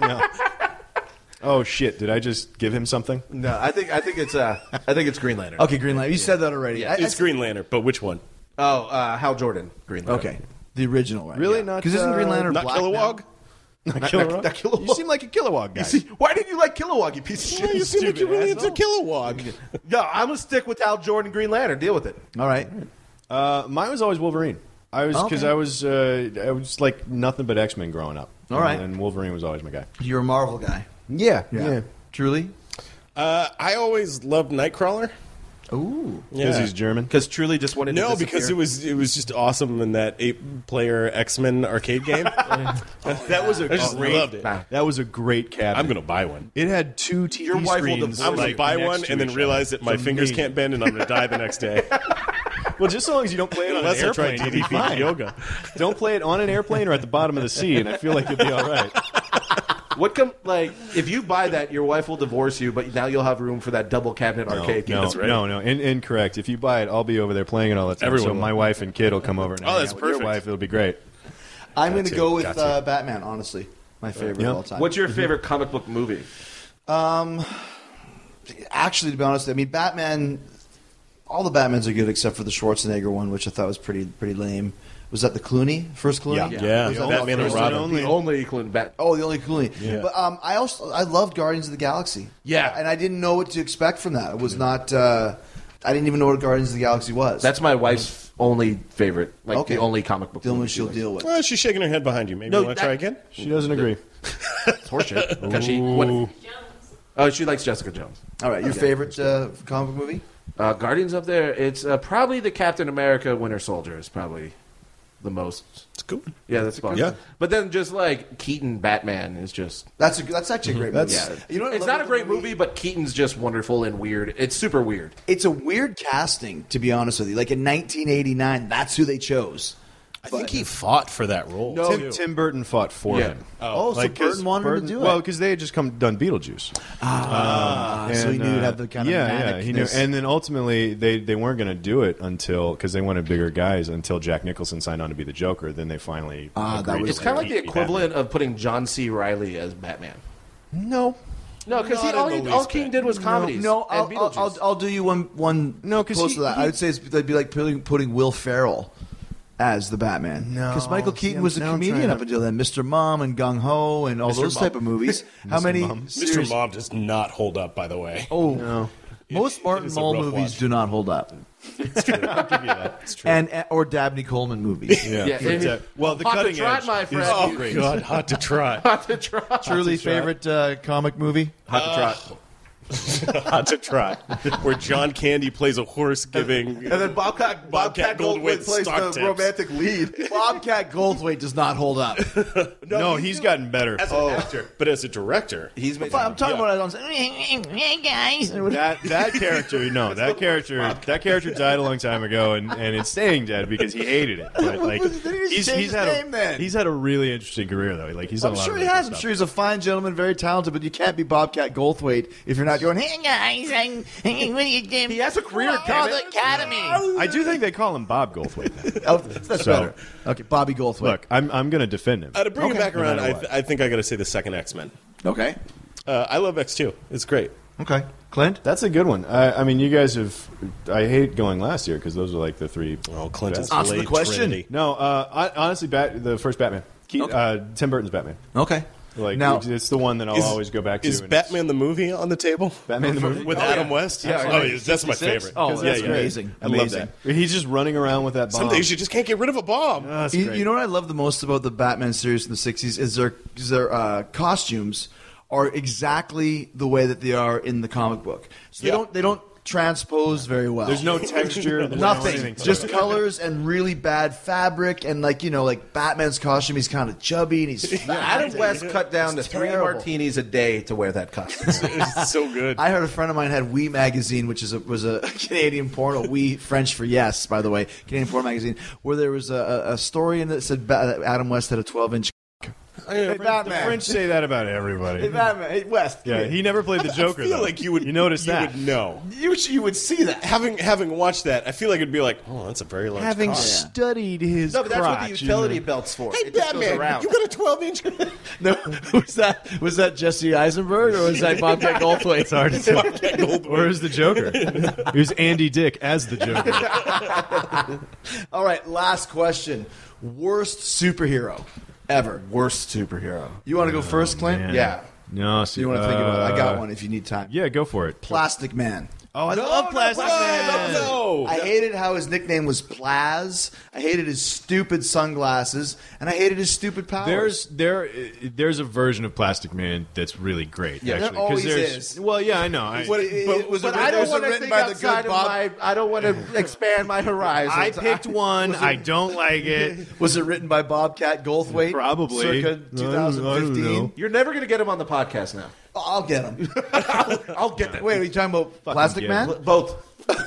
Oh shit! Did I just give him something? no, I think I think it's uh, I think it's Green Lantern. Okay, Green Lantern. You said that already. Yeah. I- I- It's Green Lantern, but which one? Oh, uh, Hal Jordan, Green Lantern. Okay, the original, right? Really? Yeah. Not, Because isn't Green uh, Lantern Not black Kilowog? Not Not- Kilowog? not- not Kilowog. You seem like a Kilowog guy. You see, why didn't you like Kilowog, you piece of shit? You seem like you're really into asshole. Kilowog. No, I'm gonna stick with Hal Jordan, Green Lantern. Deal with it. All right. Uh, mine was always Wolverine. I was because Okay. I was uh, I was like nothing but X Men growing up. All right. and Wolverine was always my guy. You're a Marvel guy. Yeah, Yeah. Truly? Uh, I always loved Nightcrawler. Ooh. because he's German. Because Truly just wanted to No, because it was it was just awesome in that eight-player X-Men arcade game. That was a I just great. loved it. That was a great cabinet. I'm going to buy one. It had two T V Your wife will screens. divorce I'm going like, to buy next one to and then each realize other. that my It's fingers amazing. can't bend and I'm going to die the next day. Well, just so long as you don't play it on Unless an I try airplane, D you'll D be P fine. yoga. Don't play it on an airplane or at the bottom of the sea, and I feel like you'll be all right. What come like if you buy that, your wife will divorce you, but now you'll have room for that double cabinet arcade game. No, That's right. no, no. In, incorrect. If you buy it, I'll be over there playing it all the time. Everyone so will. my wife and kid will come over and Oh, hang that's out with your perfect. wife. It'll be great. I'm going to to, go with got to. uh, Batman, honestly. My favorite Yeah. of all time. What's your favorite comic book movie? Actually, to be honest, I mean, Batman, all the Batmans are good except for the Schwarzenegger one, which I thought was pretty pretty lame. Was that the Clooney? First Clooney? Yeah. Yeah, Was that Batman the and first Robin. one? Only- The only including Bat. Oh, the only Clooney. Yeah. But um, I also I loved Guardians of the Galaxy. Yeah. and I didn't know what to expect from that. It was not. Uh, I didn't even know what Guardians of the Galaxy was. That's my wife's only favorite, like Okay. the only comic book the movie one she she'll likes. deal with. Well, she's shaking her head behind you. Maybe No, you want to that- try again? She doesn't agree. It's horseshit. Because she, what, oh, she likes Jessica Jones. All right, your favorite uh, comic book movie? Uh, Guardians up there, it's uh, probably the Captain America Winter Soldier is probably the most. It's cool. Yeah, that's fun. Yeah. But then just like Keaton Batman is just. That's a, that's actually a great movie. Yeah. You know what I it's love not a about great the movie, but Keaton's just wonderful and weird. It's super weird. It's a weird casting, to be honest with you. Like in nineteen eighty-nine, that's who they chose. I think he fought for that role. No. Tim, Tim Burton fought for Yeah. him. Oh, so 'cause Burton wanted him to do it. Well, because they had just come done Beetlejuice. Ah, so he And, knew he'd uh, have the kind of yeah, yeah. He knew, manicness. and then ultimately they, they weren't going to do it until because they wanted bigger guys until Jack Nicholson signed on to be the Joker. Then they finally Ah, that agreed was- It's to kind of let like the Keaton be equivalent of putting John C. Riley as Batman. Batman. No, No, because Not all, in he, the all least Keaton bit. did was comedies. No, I'll, and I'll, Beetlejuice. I'll, I'll do you one one No, 'cause close he- to that. he- I would say it's, they'd be like putting, putting Will Ferrell as the Batman. No. Because Michael See, Keaton I'm- was a now I'm comedian trying up to- until then. Mister Mom and Gung Ho and all Mister those Mom. type of movies. How Mister many? Mom. Mister series- Mom does not hold up, by the way. Oh, No. most It- Martin it is a Mull rough movies watch. do not hold up. It's true. I'll give you that. It's true. And or Dabney Coleman movies. yeah. Yeah, For and- that- well, the Hot to cutting try, edge my is friend. Oh, great. God, hot to try. Hot to try. Truly favorite uh, comic movie. Hot to try. Hot to try. Where John Candy plays a horse giving. And then Bobcat, Bobcat Goldthwait plays stock the tips. romantic lead. Bobcat Goldthwait does not hold up. No, he's gotten better. As an actor, but as a director, He's made. I'm talking Yeah. about it on hey guys. That that character, no, that character, that character died a long time ago, and, and it's staying dead because he hated it. But like, Then he just he's, changed he's his had name a then. he's had a really interesting career though. Like he's done I'm a lot sure of he really has. cool I'm stuff. sure he's a fine gentleman, very talented, but you can't be Bobcat Goldthwait if you're not going, hey guys, I'm, what are you doing? He has a career, Call damn the it. Academy. I do think they call him Bob Goldthwait. Oh, that's So- better. Okay, Bobby Goldthwait. Look, I'm I'm going to defend him. uh, to bring Okay. it back No around, matter I, what. th- I think I got to say the second X Men. Okay. Uh, I love X two. It's great. Okay. Clint? That's a good one. I, I mean, you guys have. I hate going last year because those are like the three. Oh, Clinton's best. Answer the Blade question. Trinity. No, uh, I, honestly, Bat, the first Batman, Keat, Okay. uh, Tim Burton's Batman. Okay. Like now, it's the one that I'll Is- always go back to. Is and it's- Batman the movie on the table? Batman the movie With Oh, Adam yeah. West? Yeah, oh, yeah. yeah, that's my sixty-six? favorite. Oh, Yeah, that's yeah. amazing. I love Amazing. that. He's just running around with that bomb. Some days you just can't get rid of a bomb. Oh, that's you, great. you know what I love the most about the Batman series in the sixties is their is their uh, costumes are exactly the way that they are in the comic book. So they Yeah. don't they don't transpose very well. There's no texture. There's no Nothing, anything to just it. colors and really bad fabric, and like you know, like Batman's costume, he's kind of chubby and he's fat. Adam West cut down to It's three terrible. martinis a day to wear that costume. It's so good. I heard a friend of mine had Wee magazine, which is a, was a Canadian porno. Wee French for yes, by the way, Canadian porn magazine, where there was a, a- a story in that said ba- Adam West had a twelve inch. Hey, Batman. The French say that about everybody. Hey, Batman, hey, West. Yeah, he never played the Joker. I feel though. like you would. You noticed you that? would know. You, you would see that. Having having watched that, I feel like it'd be like, oh, that's a very large. Having cock. studied his No, but that's what crotch the in utility the- belt's for. Hey, it just goes Batman, around. you got a twelve inch. No, was that was that Jesse Eisenberg or was that Bobcat Goldthwait? It's hard to tell. Where's the Joker? It was Andy Dick as the Joker. All right, last question. Worst superhero ever. Worst superhero. You want to go first, Clint? man. Yeah. No, see, You want to think about it? I got uh, one if you need time. Yeah, go for it. Plastic Man. Oh, I love Plastic Man. No, I hated how his nickname was Plaz. I hated his stupid sunglasses, and I hated his stupid powers. There's there there's a version of Plastic Man that's really great. Yeah, there actually, 'cause always there's, is. Well, yeah, I know. I, What- it- but- it was But it I don't was want to written think by the outside good of Bob. my. I don't want to expand my horizons. I picked one. I don't like it. Was it written by Bobcat Goldthwait? Probably. circa I don't- I don't twenty fifteen. know. You're never going to get him on the podcast now. I'll get him. I'll get that. Wait, are you talking about Plastic get Man? him. Both.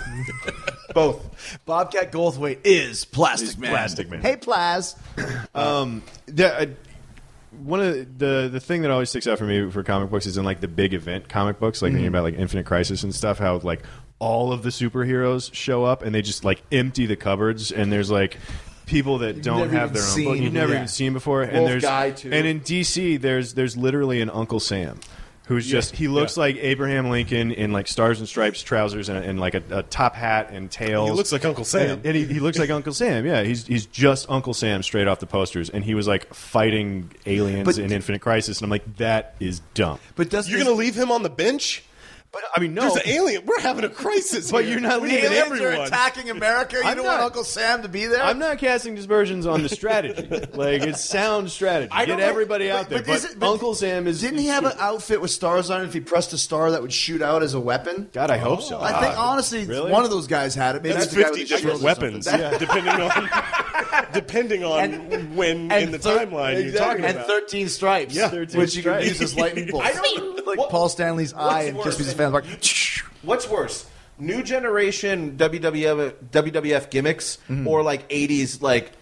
Both. Bobcat Goldthwait is Plastic Is Man. Plastic Man. Hey, Plaz. Um, the, uh, one of the the thing that always sticks out for me for comic books is in like the big event comic books, like thinking about like Infinite Crisis and stuff. How like all of the superheroes show up and they just like empty the cupboards, and there's like people that don't never have even their own seen. book you've never Yeah. even seen before. And Wolf there's Guy, too. and in D C there's there's literally an Uncle Sam. Who's just he looks Yeah. like Abraham Lincoln in like stars and stripes trousers and, and like a, a top hat and tails. He looks like Uncle Sam. And, and he, he looks like Uncle Sam. Yeah, he's he's just Uncle Sam straight off the posters, and he was like fighting aliens But- in Infinite Crisis, and I'm like, that is dumb. But does You're gonna leave him on the bench? But I mean, no, There's an alien. We're having a crisis. But here. you're not We leaving need aliens are everyone. attacking America? You I'm don't not- want Uncle Sam to be there? I'm not casting dispersions on the strategy. Like it's sound strategy. I Get don't know- everybody out there. but But, is it- but Uncle Sam is. Didn't he is have an stupid. outfit with stars on it? If he pressed a star, that would shoot out as a weapon. God, I hope so. I think honestly, Really? one of those guys had it. Maybe That's it's the guy with fifty the shield different or something. weapons, depending on depending on And- when And in the thir- timeline you're exactly. talking and about. thirteen stripes, Yeah. thirteen which you can stripes. use as lightning bolts, I don't- like what- Paul Stanley's eye and worse? Kiss Me His Fans. Like, What's worse? New generation W W F, W W F gimmicks or like eighties like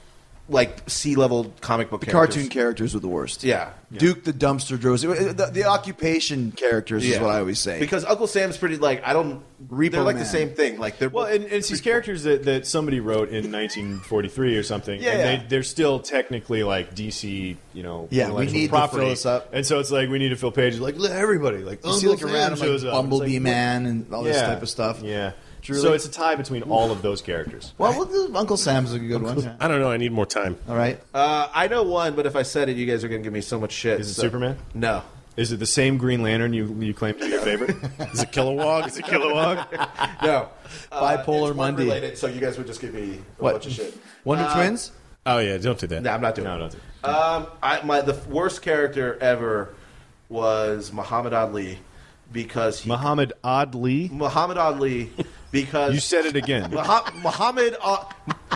like C-level comic book The characters. cartoon characters were the worst. Yeah. Duke the dumpster droser. The, the occupation characters is Yeah. what I always say. Because Uncle Sam's pretty like I don't. Repo they're like Man. the same thing. Like they're Well, and, and it's these characters that, that somebody wrote in nineteen forty-three or something. Yeah, and yeah. They, they're still technically like D C, you know, Yeah, we intellectual need to property. fill this up. And so it's like we need to fill pages. Like let everybody, like you see like a Uncle Sam random shows like, up. It's Bumblebee like, Man and all this yeah, type of stuff. Yeah. Truly. So it's a tie between all of those characters. Well, well, Uncle Sam's a good one. Yeah. I don't know. I need more time. All right. Uh, I know one, but if I said it, you guys are going to give me so much shit. Is it so- Superman? No. Is it the same Green Lantern you you claim to be your favorite? Is it Kilowog? Is it Kilowog? No. Uh, Bipolar it's Monday. Related, so you guys would just give me a What? bunch of shit. Wonder Twins? Oh yeah, don't do that. No, I'm not doing No, it. don't do Um, I, my the worst character ever was Muhammad Ali because he, Muhammad Ali. Muhammad Ali because You said it again. Muha- Muhammad. Uh,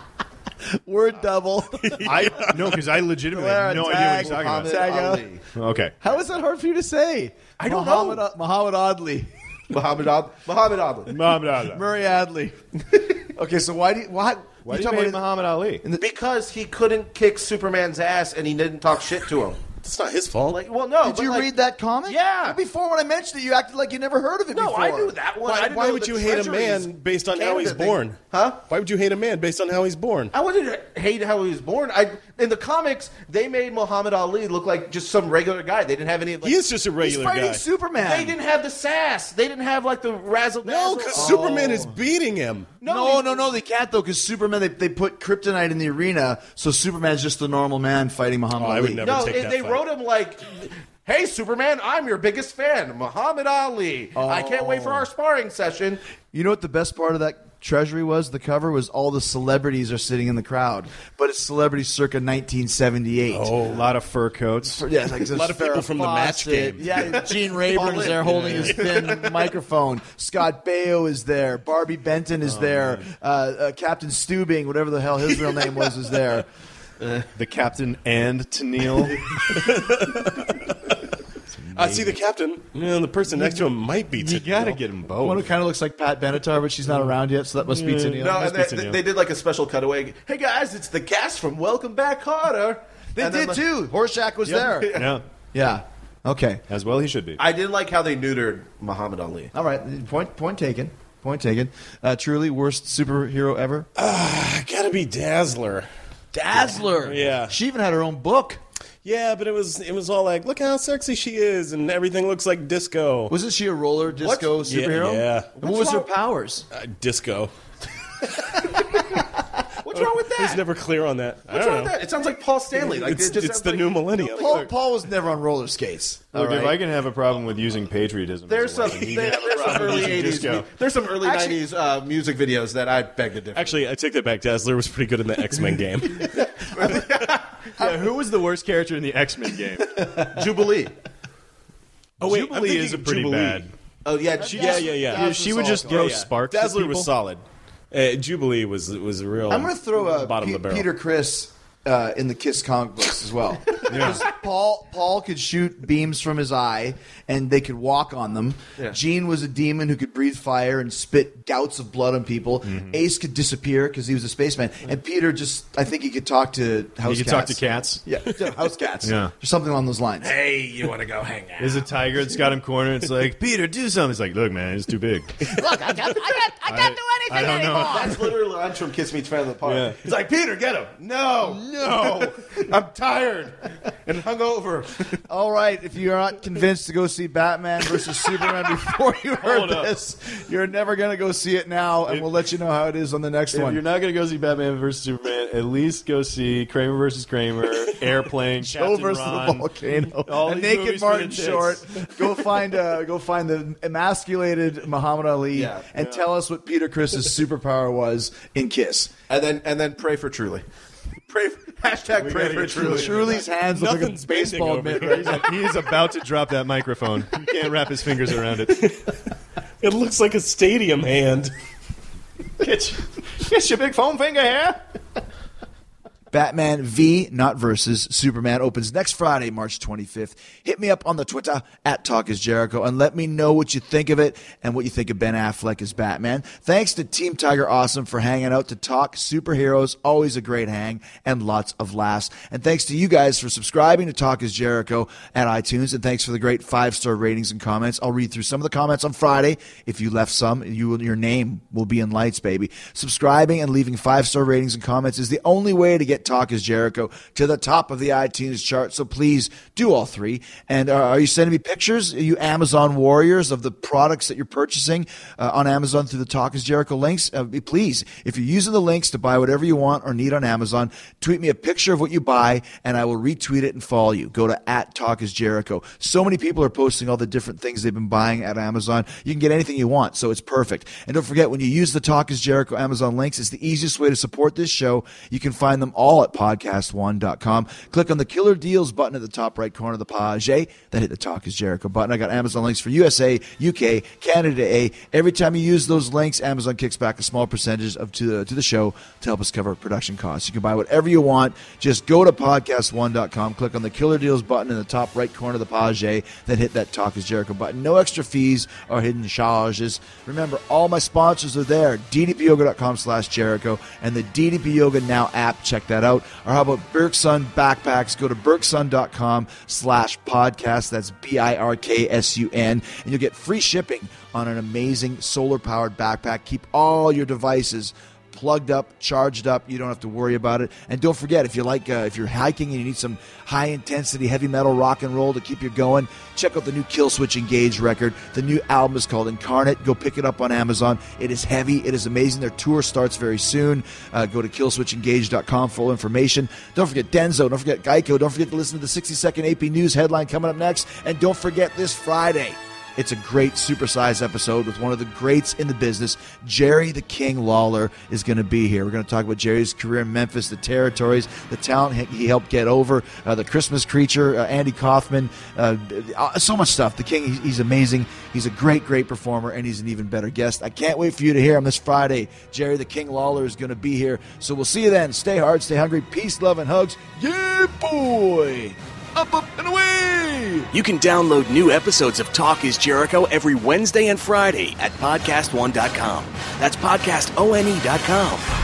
Word double. I no, because I legitimately have no idea what you're talking Muhammad Tag out. Ali. about. Okay. How is that hard for you to say? I don't Muhammad, know. Muhammad Adli. Muhammad Ali. Muhammad Ali. Muhammad Ali. Murray Adley. Okay, so why do you... Why, Why you do you talking hate about- Muhammad Ali? Because he couldn't kick Superman's ass and he didn't talk shit to him. It's not his fault. Like, well, no. Did but you like- read that comic? Yeah. Before when I mentioned it, you acted like you never heard of it No, before. I knew that one. I why didn't why know would the you hate a Treasury's man based on how he's Canada born? thing. Huh? Why would you hate a man based on how he's born? I wouldn't hate how he was born. I in the comics they made Muhammad Ali look like just some regular guy. They didn't have any. Like, He is just a He's regular fighting guy. Superman. They didn't have the sass. They didn't have like the razzle No, dazzle. because Oh. Superman is beating him. No, he- no, no, they can't though, because Superman, they, they put kryptonite in the arena, so Superman's just a normal man fighting Muhammad Oh, I Ali. would never No, take they, that they fight. wrote him like, "Hey, Superman, I'm your biggest fan, Muhammad Ali. I can't wait for our sparring session." You know what the best part of that treasury was? The cover was all the celebrities are sitting in the crowd, but it's celebrities circa nineteen seventy-eight. Oh, a lot of fur coats. Yeah, like A lot of people from the match game. Yeah, Gene Rayburn's there holding his thin microphone. Scott Baio is there. Barbie Benton is there. Uh, uh, Captain Stubing, whatever the hell his real name was, is there. The captain and Tennille. Uh, see, the captain, you know, the person next to him might be. You Tennille. got to get them both. One who kind of looks like Pat Benatar, but she's not around yet, so that must be Tennille. No, Must and be they, Tennille. they did like a special cutaway. Hey guys, it's the cast from Welcome Back, Kotter. They And then, did like- too. Horseshack was there. Yeah, Yeah. Okay. as well he should be. I did like how they neutered Muhammad Ali. All right. Point point taken. Point taken. Uh, truly worst superhero ever. I gotta be Dazzler. Dazzler. Yeah. She even had her own book. Yeah, but it was it was all like, look how sexy she is, and everything looks like disco. Wasn't she a roller disco Yeah, superhero? yeah. And what was her powers? Uh, disco. What's wrong with I was that? never clear on that. I What's don't wrong know. with that? It sounds like Paul Stanley. Like It's, it just it's sounds the like- new millennium. Paul, Paul was never on roller skates. All Look, if right? I can have a problem with using patriotism, as There's a some weapon, he there- can have a there's some problem early using eighties. disco. There's some early Actually- nineties uh, music videos that I beg to differ. Actually, I take that back. Dazzler was pretty good in the X Men game. Yeah, who was the worst character in the X-Men game? Jubilee. Oh wait, I'm Jubilee is a thinking pretty Jubilee. bad. Oh yeah, she Yeah, yeah, yeah. Yeah, she would just throw sparks. at Dazzler people. was solid. Uh, Jubilee was was a real. I'm going to throw a bottom Pe- of the barrel. Peter Criss uh, in the Kiss comic books as well. Because Paul Paul could shoot beams from his eye, and they could walk on them. Yeah. Gene was a demon who could breathe fire and spit gouts of blood on people. Mm-hmm. Ace could disappear because he was a spaceman, and Peter just I think he could talk to house He cats. could talk to cats. Yeah, to house cats. Yeah. or something along those lines. Hey, you want to go hang out? There's a tiger that's got him cornered. It's like, Peter, do something. It's like, look, man, it's too big. Look, I can't, I can't, I can't do anything I don't know. anymore. That's literally lines from Kiss Meets Family Park. Yeah. He's like, Peter, get him. No, no, I'm tired and hungover. All right, if you're not convinced to go see Batman versus Superman before you heard Hold up. this, you're never going to go see it now, and we'll let you know how it is on the next If one. you're not going to go see Batman versus Superman, at least go see Kramer versus Kramer, Airplane, Joe Captain versus Ron. the volcano, All a these naked movies for Martin the tits. Short. Go find uh, go find the emasculated Muhammad Ali, Yeah. and tell us what Peter Criss's superpower was in Kiss. And then and then pray for Truly. Pray for, hashtag pray gotta for get Truly. Truly's hands look like a Nothing's bending baseball over mitt. here. Right? He is about to drop that microphone. He can't wrap his fingers around it. It looks like a stadium hand. Get your, get your big foam finger here. Batman v, not versus, Superman opens next Friday, March twenty-fifth. Hit me up on the Twitter, at Talk is Jericho, and let me know what you think of it and what you think of Ben Affleck as Batman. Thanks to Team Tiger Awesome for hanging out to talk superheroes. Always a great hang and lots of laughs. And thanks to you guys for subscribing to Talk is Jericho at iTunes. And thanks for the great five-star ratings and comments. I'll read through some of the comments on Friday. If you left some, you, your name will be in lights, baby. Subscribing and leaving five-star ratings and comments is the only way to get Talk is Jericho to the top of the iTunes chart. So please do all three. And uh, are you sending me pictures? Are you Amazon warriors of the products that you're purchasing uh, on Amazon through the Talk is Jericho links? Uh, please, if you're using the links to buy whatever you want or need on Amazon, tweet me a picture of what you buy and I will retweet it and follow you. Go to at Talk is Jericho. So many people are posting all the different things they've been buying at Amazon. You can get anything you want, so it's perfect. And don't forget, when you use the Talk is Jericho Amazon links, it's the easiest way to support this show. You can find them all at podcast one dot com. Click on the Killer Deals button at the top right corner of the page. Then hit the Talk is Jericho button. I got Amazon links for U S A, U K, Canada A. Every time you use those links, Amazon kicks back a small percentage of to the, to the show to help us cover production costs. You can buy whatever you want. Just go to podcast one dot com, click on the Killer Deals button in the top right corner of the page, then hit that Talk is Jericho button. No extra fees or hidden charges. Remember, all my sponsors are there. D D P yoga dot com slash Jericho and the D D P Yoga Now app. Check that out. Or how about Birksun Backpacks? Go to birksun dot com slash podcast. That's B I R K S U N. And you'll get free shipping on an amazing solar-powered backpack. Keep all your devices plugged up, charged up. You don't have to worry about it. And don't forget, if you like, uh, if you're hiking and you need some high-intensity heavy metal rock and roll to keep you going, check out the new Killswitch Engage record. The new album is called Incarnate. Go pick it up on Amazon. It is heavy. It is amazing. Their tour starts very soon. Uh, go to killswitch engage dot com for full information. Don't forget Denzo. Don't forget Geico. Don't forget to listen to the sixty second A P News headline coming up next. And don't forget this Friday, it's a great supersized episode with one of the greats in the business. Jerry the King Lawler is going to be here. We're going to talk about Jerry's career in Memphis, the territories, the talent he helped get over, uh, the Christmas creature, uh, Andy Kaufman, uh, so much stuff. The King, he's, he's amazing. He's a great, great performer, and he's an even better guest. I can't wait for you to hear him this Friday. Jerry the King Lawler is going to be here. So we'll see you then. Stay hard, stay hungry. Peace, love, and hugs. Yeah, boy! Up, up, and away! You can download new episodes of Talk is Jericho every Wednesday and Friday at podcast one dot com. That's podcast one dot com.